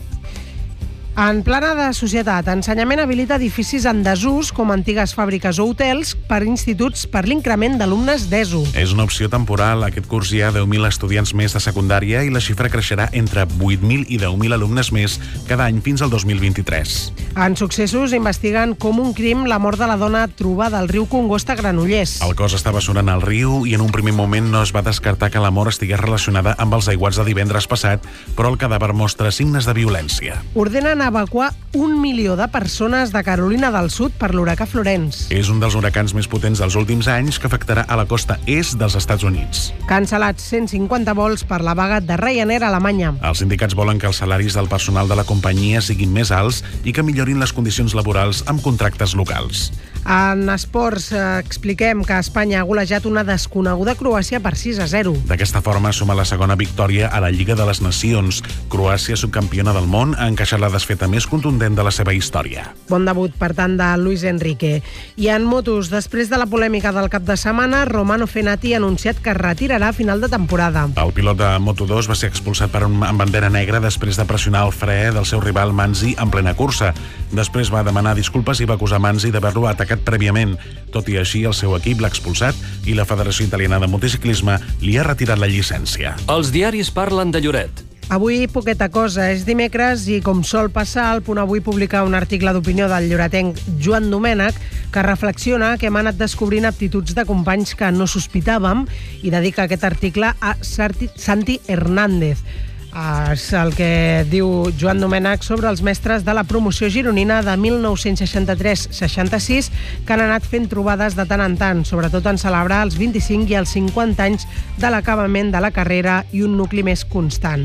En plana de societat, ensenyament habilita edificis en desús com antigues fàbriques o hotels per instituts per l'increment d'alumnes d'ESO. És una opció temporal. Aquest curs hi ha deu mil estudiants més de secundària i la xifra creixerà entre vuit mil i deu mil alumnes més cada any fins al dos mil vint-i-tres. En Successos investiguen com un crim la mort de la dona trobada al riu Congost a Granollers. El cos estava surant al riu i en un primer moment no es va descartar que la mort estigués relacionada amb els aiguats de divendres passat, però el cadàver mostra signes de violència. Ordenen evacuar un milió de persones de Carolina del Sud per l'huracà Florence. És un dels huracans més potents dels últims anys que afectarà a la costa est dels Estats Units. Cancel·lats cent cinquanta vols per la vaga de Ryanair a Alemanya. Els sindicats volen que els salaris del personal de la companyia siguin més alts i que millorin les condicions laborals amb contractes locals. En esports eh, expliquem que Espanya ha golejat una desconeguda Croàcia per sis a zero. D'aquesta forma suma la segona victòria a la Lliga de les Nacions. Croàcia, subcampiona del món, ha encaixat la desfeta més contundent de la seva història. Bon debut, per tant, de Luis Enrique. I en motos, després de la polèmica del cap de setmana, Romano Fenati ha anunciat que es retirarà a final de temporada. El pilot de Moto dos va ser expulsat per un, amb bandera negra després de pressionar el fre del seu rival Manzi en plena cursa. Després va demanar disculpes i va acusar Manzi d'haver-lo atacat prèviament. Tot i així, el seu equip l'ha expulsat i la Federació Italiana de Motociclisme li ha retirat la llicència. Els diaris parlen de Lloret. Avui poqueta cosa, és dimecres i com sol passar, el Punt Avui publica un article d'opinió del lloretenc Joan Domènech que reflexiona que hem anat descobrint aptituds de companys que no sospitàvem i dedica aquest article a Santi Hernández. És el que diu Joan Domènech sobre els mestres de la promoció gironina de mil nou-cents seixanta-tres seixanta-sis que han anat fent trobades de tant en tant, sobretot en celebrar els vint-i-cinc i els cinquanta anys de l'acabament de la carrera i un nucli més constant.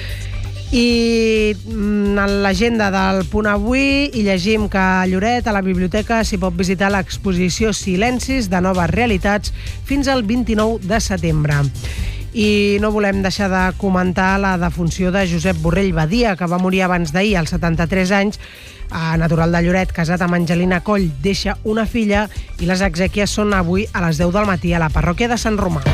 I en l'agenda del Punt Avui hi llegim que a Lloret, a la biblioteca, s'hi pot visitar l'exposició Silencis de Noves Realitats fins al vint-i-nou de setembre. I no volem deixar de comentar la defunció de Josep Borrell Badia, que va morir abans d'ahir, als setanta-tres anys, natural de Lloret, casat amb Angelina Coll, deixa una filla i les exèquies són avui a les deu del matí a la parròquia de Sant Romà.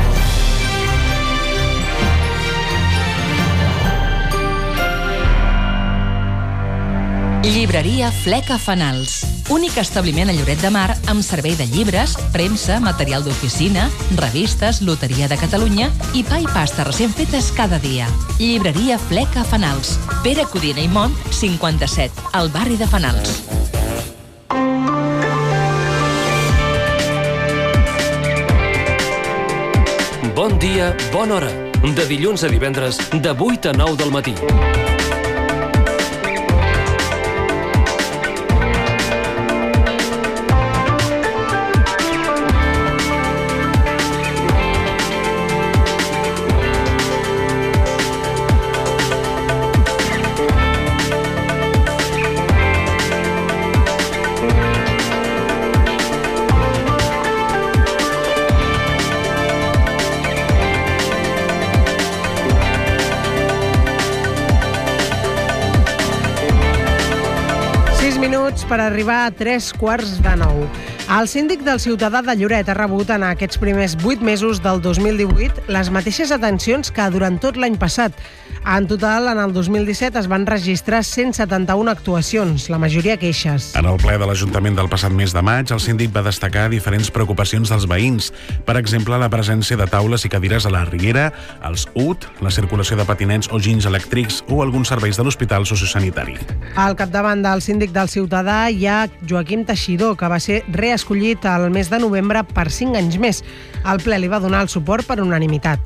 Llibreria Fleca Fanals. Únic establiment a Lloret de Mar amb servei de llibres, premsa, material d'oficina, revistes, loteria de Catalunya i pa i pasta recent fetes cada dia. Llibreria Fleca Fanals. Pere Codina i Mont, cinquanta-set, al barri de Fanals. Bon dia, bona hora. De dilluns a divendres, de vuit a nou del matí. minuts per arribar a tres quarts de nou. El síndic del Ciutadà de Lloret ha rebut en aquests primers vuit mesos del dos mil divuit les mateixes atencions que durant tot l'any passat. En total, en el dos mil disset es van registrar cent setanta-una actuacions, la majoria queixes. En el ple de l'Ajuntament del passat mes de maig, el síndic va destacar diferents preocupacions dels veïns. Per exemple, la presència de taules i cadires a la Riera, els U T, la circulació de patinets o ginys elèctrics o alguns serveis de l'Hospital Sociosanitari. Al capdavant del síndic del Ciutadà hi ha Joaquim Teixidor, que va ser reescollit al mes de novembre per cinc anys més. El ple li va donar el suport per unanimitat.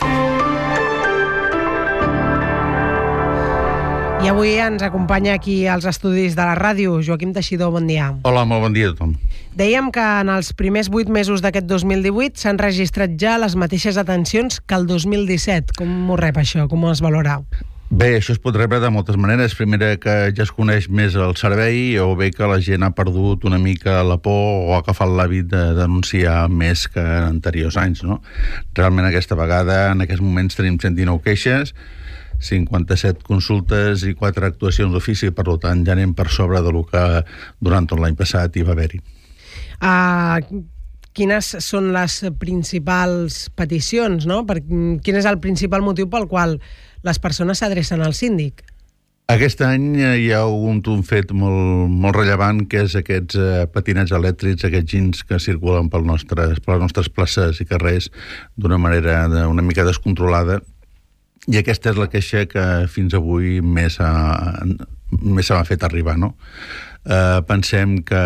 I avui ens acompanya aquí als estudis de la ràdio. Joaquim Teixidor, bon dia. Hola, molt bon dia a tothom. Dèiem que en els primers vuit mesos d'aquest dos mil divuit s'han registrat ja les mateixes atencions que el dos mil disset. Com ho rep això? Com es valora? Bé, això es pot rebre de moltes maneres. Primera, que ja es coneix més el servei, o bé que la gent ha perdut una mica la por o ha agafat l'hàbit de denunciar més que en anteriors anys, no? Realment aquesta vegada, en aquests moments, tenim cent dinou queixes, cinquanta-set consultes i quatre actuacions d'ofici, per tant ja anem per sobre del que durant tot l'any passat hi va haver-hi. Uh, quines són les principals peticions, no? Per, quin és el principal motiu pel qual les persones s'adrecen al síndic? Aquest any hi ha un, un fet molt, molt rellevant, que és aquests eh, patinets elèctrics, aquests ginys que circulen pel nostres, per les nostres places i carrers d'una manera de, una mica descontrolada. I aquesta és la queixa que fins avui més s'ha més s'ha fet arribar, no? Eh, pensem que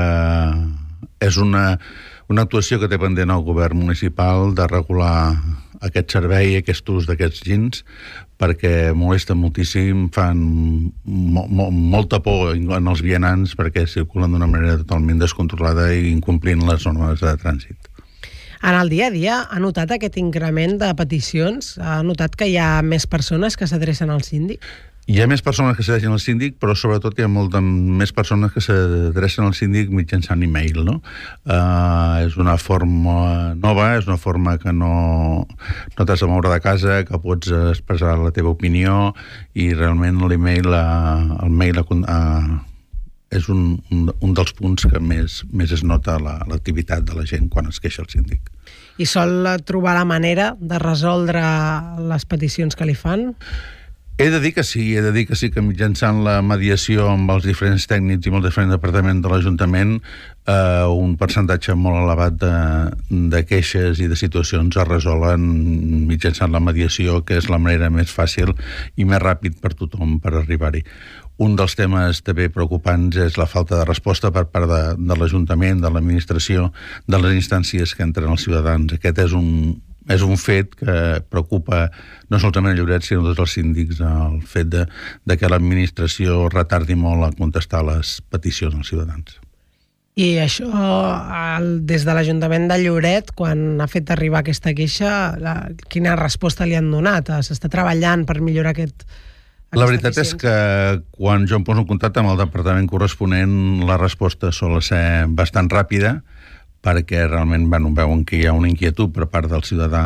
és una, una actuació que té pendent el govern municipal de regular aquest servei, aquest ús d'aquests ginys, perquè molesta moltíssim, fan mo, mo, molta por en els vianants perquè circulen d'una manera totalment descontrolada i incomplint les normes de trànsit. En el dia a dia ha notat aquest increment de peticions? Ha notat que hi ha més persones que s'adrecen al síndic? Hi ha més persones que s'adrecen al síndic, però sobretot hi ha moltes més persones que s'adrecen al síndic mitjançant e-mail, no? Uh, és una forma nova, és una forma que no, no t'has de moure de casa, que pots expressar la teva opinió, i realment l'e-mail, uh, el mail uh, és un, un, un dels punts que més, més es nota l'activitat la, de la gent quan es queixa al síndic. I sol trobar la manera de resoldre les peticions que li fan? He de dir que sí, he de dir que sí, que mitjançant la mediació amb els diferents tècnics i amb els diferents departaments de l'Ajuntament, eh, un percentatge molt elevat de, de queixes i de situacions es resolen mitjançant la mediació, que és la manera més fàcil i més ràpid per tothom per arribar-hi. Un dels temes també preocupants és la falta de resposta per part de, de l'Ajuntament, de l'administració, de les instàncies que entren els ciutadans. Aquest és un, és un fet que preocupa no solament a Lloret, sinó tots els síndics, el fet de, de que l'administració retardi molt a contestar les peticions dels ciutadans. I això, el, des de l'Ajuntament de Lloret, quan ha fet arribar aquesta queixa, la, quina resposta li han donat? S'està treballant per millorar aquest... La veritat és que quan jo em poso en contacte amb el departament corresponent, la resposta sol ser bastant ràpida, perquè realment bueno, veuen que hi ha una inquietud per part del ciutadà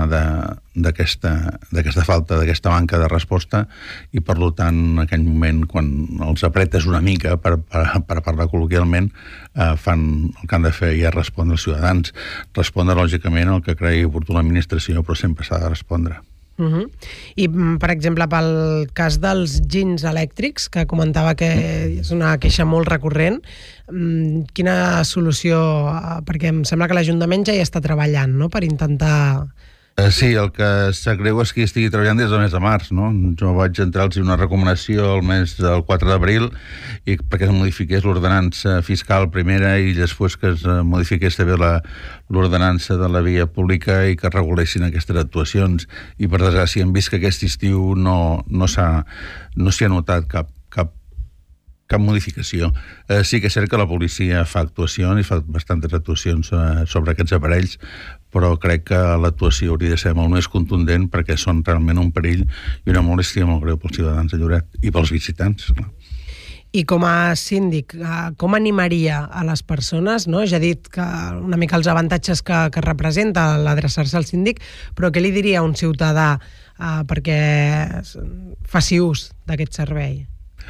d'aquesta falta, d'aquesta manca de resposta, i per tant, en aquell moment, quan els apretes una mica, per, per, per parlar col·loquialment, eh, fan el que han de fer i és respondre als ciutadans. Respondre, lògicament, el que cregui oportú l'administració, però sempre s'ha de respondre. Uh-huh. I, per exemple, pel cas dels ginys elèctrics, que comentava que és una queixa molt recurrent, quina solució? Perquè em sembla que l'Ajuntament ja hi està treballant, no?, per intentar... Sí, el que sap greu és que hi estigui treballant des del mes de març, no? Jo vaig entrar-los una recomanació el mes del quatre d'abril i perquè es modifiqués l'ordenança fiscal primera i després que es modifiqués també l'ordenança de la via pública i que regulessin aquestes actuacions. I per desgràcia hem vist que aquest estiu no, no s'ha no s'hi ha notat cap, cap cap modificació. Eh, sí que és cert que la policia fa actuacions i fa bastantes actuacions eh, sobre aquests aparells, però crec que l'actuació hauria de ser molt més contundent perquè són realment un perill i una molèstia molt greu pels ciutadans de Lloret i pels visitants, clar. I com a síndic, com animaria a les persones, no? Ja he dit que una mica els avantatges que, que representa l'adreçar-se al síndic, però què li diria a un ciutadà eh, perquè faci ús d'aquest servei?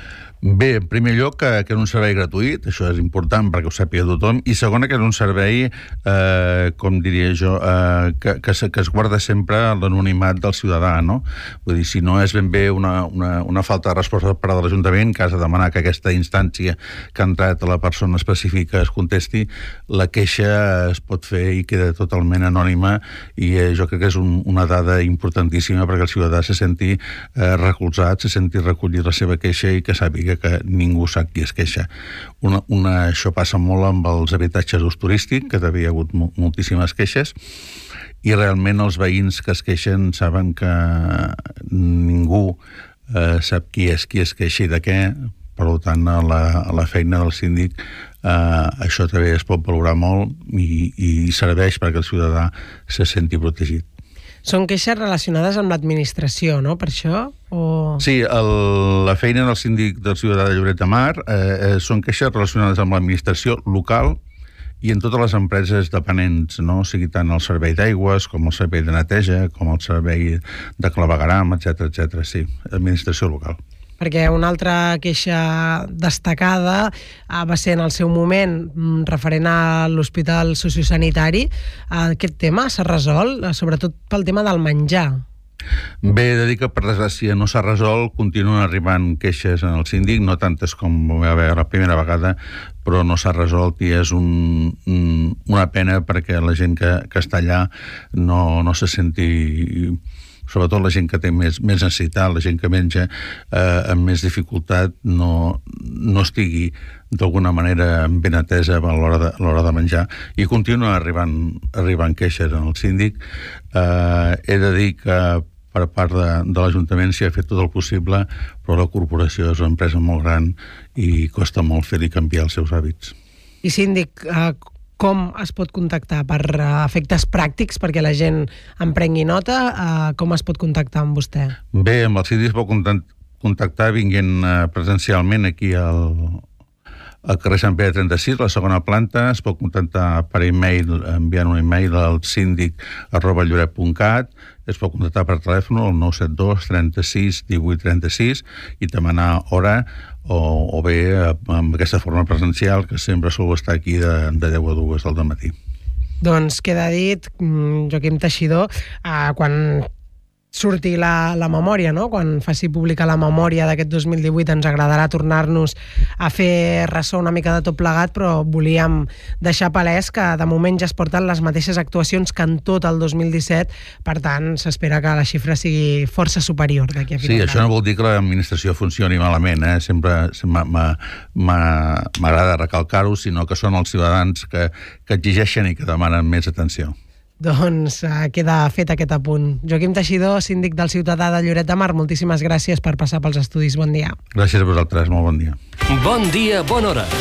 Bé, en primer lloc, que, que és un servei gratuït, això és important perquè ho sàpiga tothom, i segona, que és un servei, eh, com diria jo, eh, que, que, que es guarda sempre l'anonimat del ciutadà, no? Vull dir, si no és ben bé una, una, una falta de resposta per part de l'Ajuntament, que has de demanar que aquesta instància que ha entrat a la persona específica es contesti, la queixa es pot fer i queda totalment anònima, i eh, jo crec que és un, una dada importantíssima perquè el ciutadà se senti eh, recolzat, se senti recollir la seva queixa i que sàpiga que ningú sap qui es queixa. Una, una, això passa molt amb els habitatges d'ús turístic, que també hi ha hagut moltíssimes queixes, i realment els veïns que es queixen saben que ningú eh, sap qui és qui es queixa i de què. Per tant, a la, a la feina del síndic eh, això també es pot valorar molt i, i serveix perquè el ciutadà se senti protegit. Són queixes relacionades amb l'administració, no?, per això? O... Sí, el, la feina del síndic del ciutadà de Lloret de Mar eh, són queixes relacionades amb l'administració local i en totes les empreses dependents, no? O sigui, tant el servei d'aigües, com el servei de neteja, com el servei de clavegueram, etcètera, etcètera, sí, administració local. Perquè una altra queixa destacada uh, va ser en el seu moment mm, referent a l'hospital sociosanitari. Uh, aquest tema s'ha resolt, uh, sobretot pel tema del menjar. Bé, he de dir que per desgràcia no s'ha resolt, continuen arribant queixes en el síndic, no tantes com va haver la primera vegada, però no s'ha resolt i és un, un, una pena perquè la gent que, que està allà no, no se senti... Sobretot la gent que té més, més necessitat, la gent que menja eh, amb més dificultat, no, no estigui d'alguna manera ben atesa a l'hora de, a l'hora de menjar. I continuen arribant, arribant queixes en el síndic. Eh, he de dir que per part de, de l'Ajuntament s'hi ha fet tot el possible, però la corporació és una empresa molt gran i costa molt fer-li canviar els seus hàbits. I síndic, eh, com es pot contactar? Per uh, efectes pràctics, perquè la gent en prengui nota, uh, com es pot contactar amb vostè? Bé, amb el síndic es pot contactar vinguent uh, presencialment aquí al, al carrer Sant Pere trenta-sis, la segona planta. Es pot contactar per e-mail, enviant un e-mail al síndic arroba lloret punt cat. Es pot contactar per telèfon al nou set dos trenta-sis divuit trenta-sis i demanar hora o, o bé amb aquesta forma presencial que sempre sol estar aquí de, de deu a dues del matí. Doncs queda dit, Joaquim Teixidor, eh, quan surti la, la memòria, no? Quan faci pública la memòria d'aquest dos mil divuit ens agradarà tornar-nos a fer ressò una mica de tot plegat, però volíem deixar palès que de moment ja es porten les mateixes actuacions que en tot el dos mil disset, per tant s'espera que la xifra sigui força superior d'aquí a final d'any. Sí, això no vol dir que l'administració funcioni malament, eh? Sempre m'agrada recalcar-ho, sinó que són els ciutadans que, que exigeixen i que demanen més atenció. Doncs uh, queda fet aquest apunt. Joaquim Teixidor, síndic del ciutadà de Lloret de Mar, moltíssimes gràcies per passar pels estudis. Bon dia. Gràcies a vosaltres, molt bon dia. Bon dia, bona hora.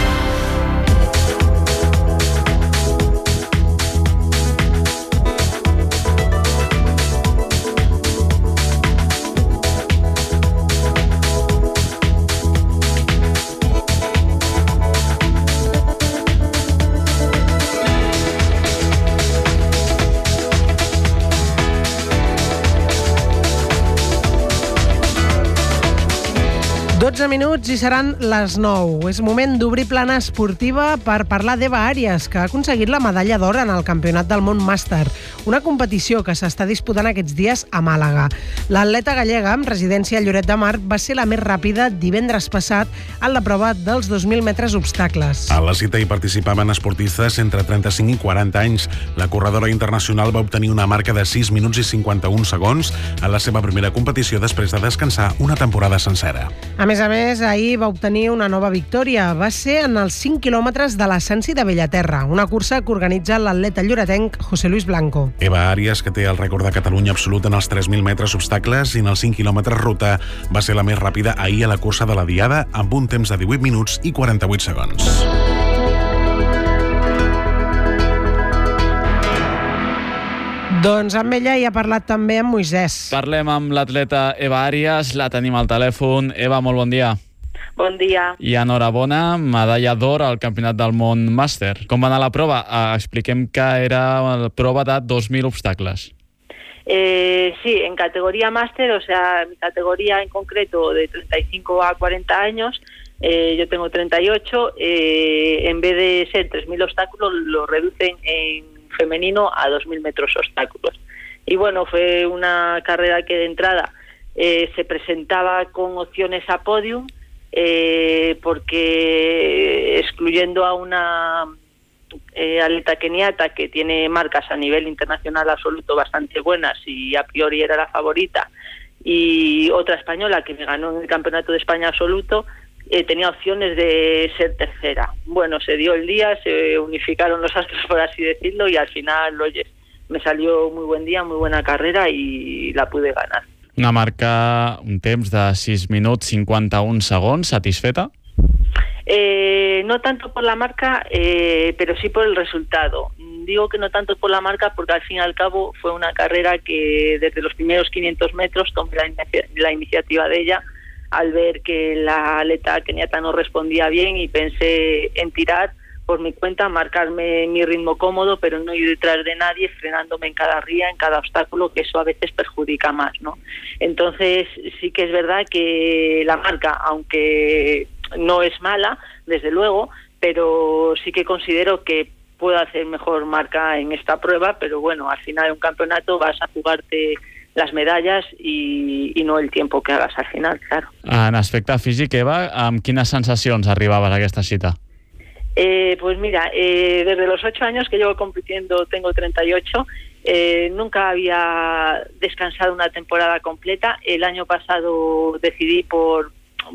dotze minuts i seran les nou. És moment d'obrir plana esportiva per parlar d'Eva Àries, que ha aconseguit la medalla d'or en el Campionat del Món Màster, una competició que s'està disputant aquests dies a Màlaga. L'atleta gallega, amb residència a Lloret de Mar, va ser la més ràpida divendres passat en la prova dels dos mil metres obstacles. A la cita hi participaven esportistes entre trenta-cinc i quaranta anys. La corredora internacional va obtenir una marca de sis minuts i cinquanta-un segons en la seva primera competició després de descansar una temporada sencera. A més a més, ahir va obtenir una nova victòria. Va ser en els cinc quilòmetres de l'Ascensi de Bellaterra, una cursa que organitza l'atleta lloretenc José Luis Blanco. Eva Àries, que té el rècord de Catalunya absolut en els tres mil metres obstacles i en els cinc quilòmetres ruta, va ser la més ràpida ahir a la cursa de la Diada amb un temps de divuit minuts i quaranta-vuit segons. Doncs amb ella hi ha parlat també amb Moisès. Parlem amb l'atleta Eva Àries, la tenim al telèfon. Eva, molt bon dia. Bon dia. I enhorabona, medalla d'or al Campionat del Món Màster. Com va anar la prova? Eh, expliquem que era la prova de dos mil obstacles. Eh, sí, en categoría máster, o sea, mi categoría en concreto de treinta y cinco a cuarenta años, eh, yo tengo treinta y ocho, eh, en vez de ser tres mil obstáculos, lo reducen en femenino a dos mil metros obstáculos. Y bueno, fue una carrera que de entrada eh, se presentaba con opciones a podium, eh, porque excluyendo a una eh, atleta keniata que tiene marcas a nivel internacional absoluto bastante buenas y a priori era la favorita, y otra española que me ganó en el Campeonato de España absoluto, eh, tenía opciones de ser tercera. Bueno, se dio el día, se unificaron los astros, por así decirlo, y al final, oye, me salió muy buen día, muy buena carrera y la pude ganar. Una marca, un temps de sis minuts cinquanta-un segons, satisfeta? Eh, no tanto por la marca, eh, pero sí por el resultado. Digo que no tanto por la marca porque al fin y al cabo fue una carrera que desde los primeros quinientos metros tomé la, inicia- la iniciativa de ella al ver que la atleta keniata no respondía bien y pensé en tirar por mi cuenta, marcarme mi ritmo cómodo, pero no ir detrás de nadie, frenándome en cada ría, en cada obstáculo, que eso a veces perjudica más, ¿no? Entonces sí que es verdad que la marca, aunque no es mala, desde luego, pero sí que considero que puedo hacer mejor marca en esta prueba, pero bueno, al final de un campeonato vas a jugarte las medallas i, i no el tiempo que hagas al final, claro. En aspecte físic, Eva, amb quines sensacions arribaves a aquesta cita? Eh, pues mira, eh, desde los ocho años que llevo compitiendo, tengo treinta y ocho, eh, nunca había descansado una temporada completa. El año pasado decidí por,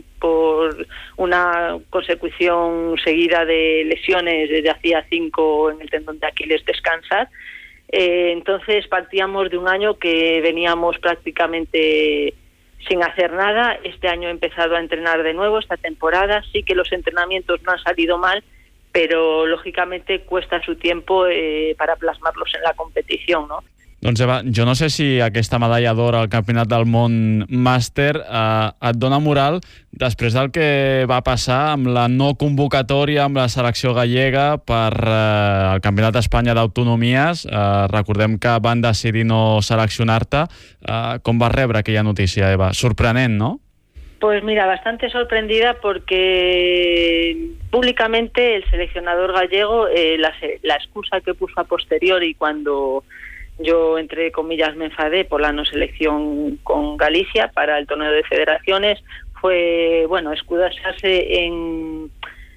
por una consecución seguida de lesiones, desde hacía cinco en el tendón de Aquiles, descansar. Eh, entonces partíamos de un año que veníamos prácticamente sin hacer nada. Este año he empezado a entrenar de nuevo, esta temporada. Sí que los entrenamientos no han salido mal, pero lógicamente cuesta su tiempo eh, para plasmarlos en la competición, ¿no? Doncs Eva, jo no sé si aquesta medalla d'or al Campionat del Món Màster eh, et dona moral després del que va passar amb la no convocatòria amb la selecció gallega per eh, el Campionat d'Espanya d'Autonomies. Eh, recordem que van decidir no seleccionar-te. Eh, com vas rebre aquella notícia, Eva? Sorprenent, no? Pues mira, bastante sorprendida porque públicamente el seleccionador gallego, eh, la, la excusa que puso a posteriori cuando yo, entre comillas, me enfadé por la no selección con Galicia para el torneo de federaciones, fue, bueno, excusarse en,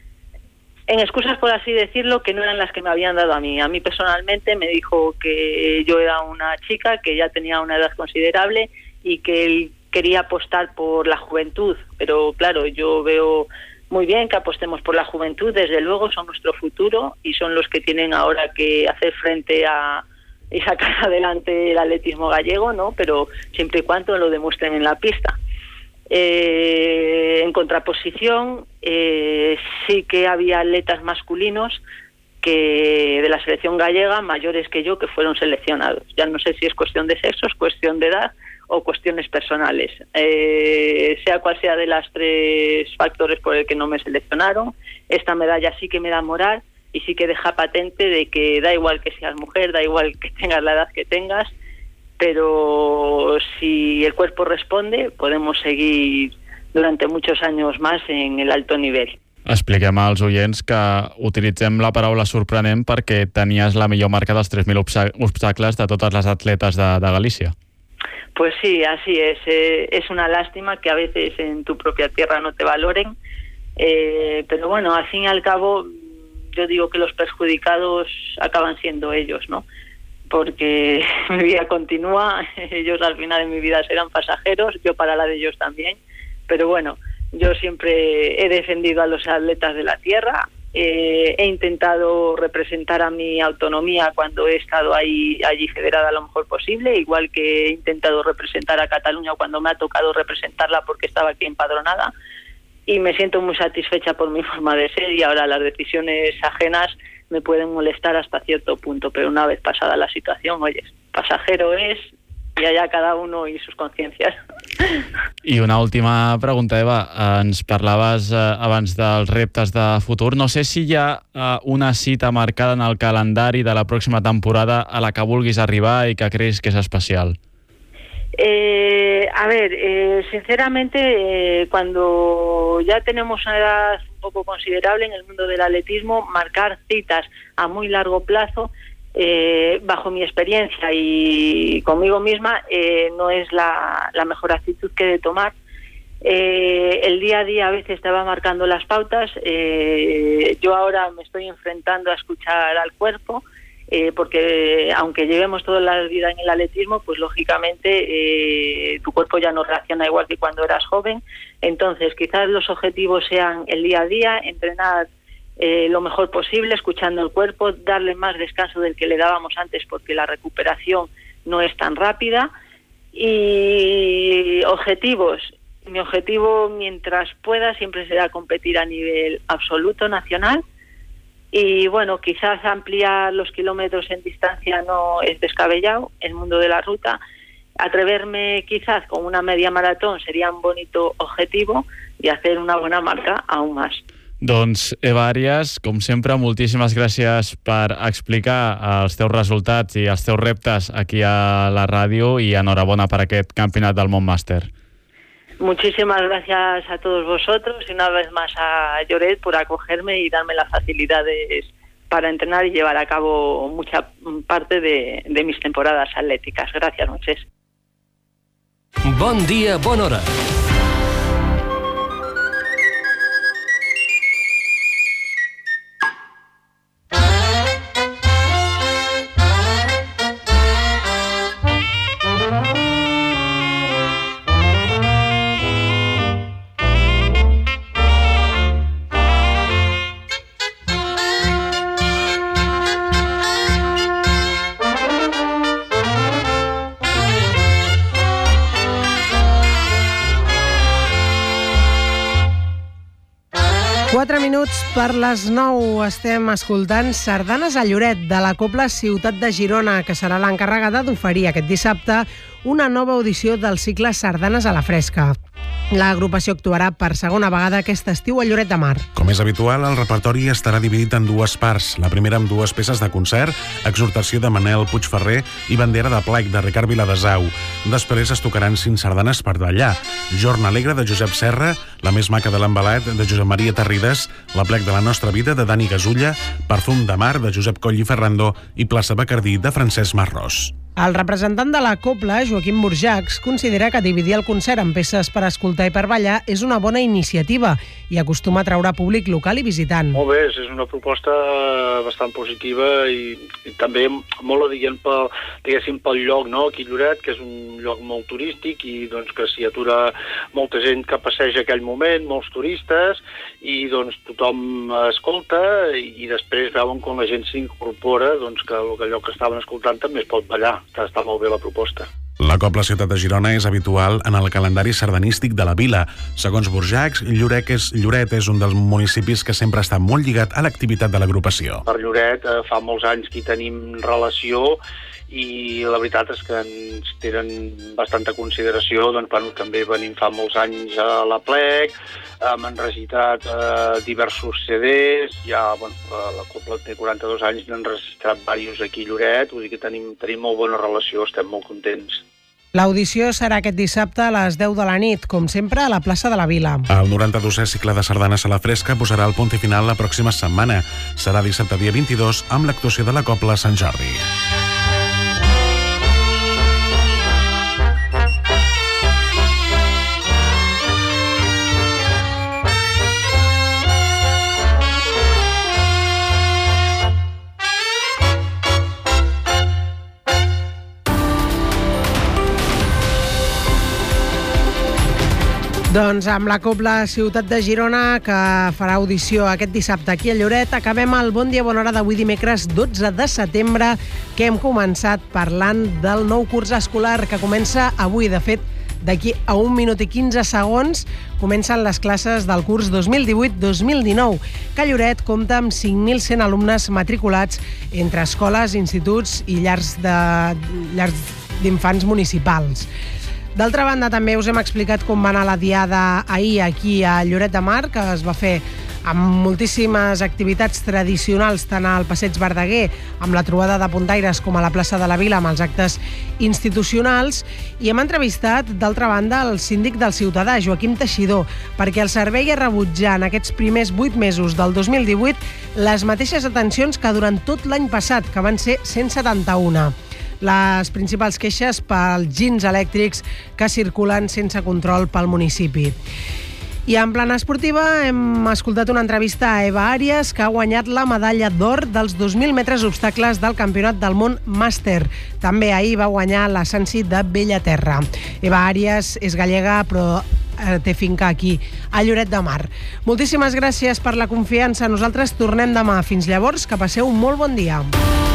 en excusas, por así decirlo, que no eran las que me habían dado a mí. A mí personalmente me dijo que yo era una chica que ya tenía una edad considerable y que él quería apostar por la juventud, pero claro, yo veo muy bien que apostemos por la juventud, desde luego son nuestro futuro y son los que tienen ahora que hacer frente a y sacar adelante el atletismo gallego, ¿no? Pero siempre y cuando lo demuestren en la pista. Eh, en contraposición, eh, sí que había atletas masculinos que de la selección gallega, mayores que yo, que fueron seleccionados. Ya no sé si es cuestión de sexo, es cuestión de edad o cuestiones personales. Eh, sea cual sea de las tres factores por el que no me seleccionaron, esta medalla sí que me da moral y sí que deja patente de que da igual que seas mujer, da igual que tengas la edad que tengas, pero si el cuerpo responde, podemos seguir durante muchos años más en el alto nivel. Expliquem als oients que utilitzem la paraula sorprenent perquè tenies la millor marca dels tres mil obstacles de totes les atletes de, de Galícia. Pues sí, así es. Eh, es una lástima que a veces en tu propia tierra no te valoren, eh, pero bueno, al fin y al cabo, yo digo que los perjudicados acaban siendo ellos, ¿no? Porque mi vida continúa, ellos al final de mi vida serán pasajeros, yo para la de ellos también, pero bueno, yo siempre he defendido a los atletas de la tierra, eh, he intentado representar a mi autonomía cuando he estado ahí allí federada lo mejor posible, igual que he intentado representar a Cataluña cuando me ha tocado representarla porque estaba aquí empadronada, y me siento muy satisfecha por mi forma de ser, y ahora las decisiones ajenas me pueden molestar hasta cierto punto, pero una vez pasada la situación, oye, pasajero es, y allá cada uno y sus conciencias. I una última pregunta, Eva. Ens parlaves eh, abans dels reptes de futur. No sé si hi ha eh, una cita marcada en el calendari de la pròxima temporada a la que vulguis arribar i que creus que és especial. Eh, a ver, eh, sinceramente, eh, cuando ya tenemos una edad un poco considerable en el mundo del atletismo, marcar citas a muy largo plazo, eh, bajo mi experiencia y conmigo misma, eh, no es la, la mejor actitud que de tomar. Eh, el día a día a veces te va marcando las pautas. Eh, yo ahora me estoy enfrentando a escuchar al cuerpo. Eh, porque aunque llevemos toda la vida en el atletismo, pues lógicamente eh, tu cuerpo ya no reacciona igual que cuando eras joven. Entonces quizás los objetivos sean el día a día, entrenar eh, lo mejor posible, escuchando el cuerpo, darle más descanso del que le dábamos antes porque la recuperación no es tan rápida. Y objetivos, mi objetivo mientras pueda siempre será competir a nivel absoluto nacional. Y bueno, quizás ampliar los kilómetros en distancia no es descabellado, el mundo de la ruta. Atreverme quizás con una media maratón sería un bonito objetivo y hacer una buena marca aún más. Doncs, Eva Àrias, com sempre, moltíssimes gràcies per explicar els teus resultats i els teus reptes aquí a la ràdio i enhorabona per aquest campionat del món màster. Muchísimas gracias a todos vosotros y una vez más a Lloret por acogerme y darme las facilidades para entrenar y llevar a cabo mucha parte de, de mis temporadas atléticas. Gracias, Moisés. Bon dia, bona hora. quatre minuts per les nou estem escoltant Sardanes a Lloret, de la Cobla Ciutat de Girona, que serà l'encarregada d'oferir aquest dissabte una nova audició del cicle Sardanes a la Fresca. L'agrupació actuarà per segona vegada aquest estiu a Lloret de Mar. Com és habitual, el repertori estarà dividit en dues parts. La primera amb dues peces de concert, Exhortació de Manel Puigferrer i Bandera de Plec de Ricard Viladesau. Després es tocaran cinc sardanes per ballar. Jorn Alegre de Josep Serra, La més maca de l'embalat de Josep Maria Terrides, La plec de la nostra vida de Dani Gasulla, Perfum de mar de Josep Coll i Ferrando i Plaça Bacardí de Francesc Marrós. El representant de la Cobla, Joaquim Burjacs, considera que dividir el concert en peces per escoltar i per ballar és una bona iniciativa i acostuma a treure públic local i visitant. Molt bé, és una proposta bastant positiva i, i també molt adient pel, diguéssim, pel lloc, no? Aquí a Lloret, que és un lloc molt turístic i doncs, que s'hi atura molta gent que passeja aquell moment, molts turistes, i doncs tothom escolta i, i després veuen com la gent s'incorpora, doncs que allò que estaven escoltant també es pot ballar. Està, està molt bé la proposta. La Cobla Ciutat de Girona és habitual en el calendari sardanístic de la vila. Segons Burjacs, Lloret és, Lloret és un dels municipis que sempre està molt lligat a l'activitat de l'agrupació. Per Lloret eh, fa molts anys que hi tenim relació i la veritat és que ens tenen bastanta consideració, doncs bueno, també venim fa molts anys a la Plec, hem enregistrat eh, diversos C Ds, ja, bueno, la Cobla té quaranta-dos anys, n'hem enregistrat diversos aquí a Lloret, vull dir que tenim, tenim molt bona relació, estem molt contents. L'audició serà aquest dissabte a les deu de la nit, com sempre, a la plaça de la Vila. El noranta-dosè cicle de sardanes a la Fresca posarà el punt i final la pròxima setmana. Serà dissabte dia vint-i-dos amb l'actuació de la Cobla Sant Jordi. Doncs amb la Cobla Ciutat de Girona, que farà audició aquest dissabte aquí a Lloret, acabem el Bon Dia Bona Hora d'avui dimecres dotze de setembre, que hem començat parlant del nou curs escolar que comença avui. De fet, d'aquí a un minut i quinze segons comencen les classes del curs dos mil divuit dos mil dinou, que Lloret compta amb cinc mil cent alumnes matriculats entre escoles, instituts i llars de llars d'infants municipals. D'altra banda, també us hem explicat com va anar la diada ahir aquí a Lloret de Mar, que es va fer amb moltíssimes activitats tradicionals, tant al Passeig Verdaguer, amb la trobada de puntaires, com a la plaça de la Vila, amb els actes institucionals. I hem entrevistat, d'altra banda, el síndic del Ciutadà, Joaquim Teixidor, perquè el servei ha rebutjat en aquests primers vuit mesos del dos mil divuit les mateixes atencions que durant tot l'any passat, que van ser cent setanta-un. Les principals queixes pels ginys elèctrics que circulen sense control pel municipi. I en plana esportiva hem escoltat una entrevista a Eva Àries, que ha guanyat la medalla d'or dels dos mil metres obstacles del Campionat del Món Màster. També ahir va guanyar l'Ascensi de Bellaterra. Eva Àries és gallega, però té finca aquí, a Lloret de Mar. Moltíssimes gràcies per la confiança. Nosaltres tornem demà. Fins llavors, que passeu un molt bon dia.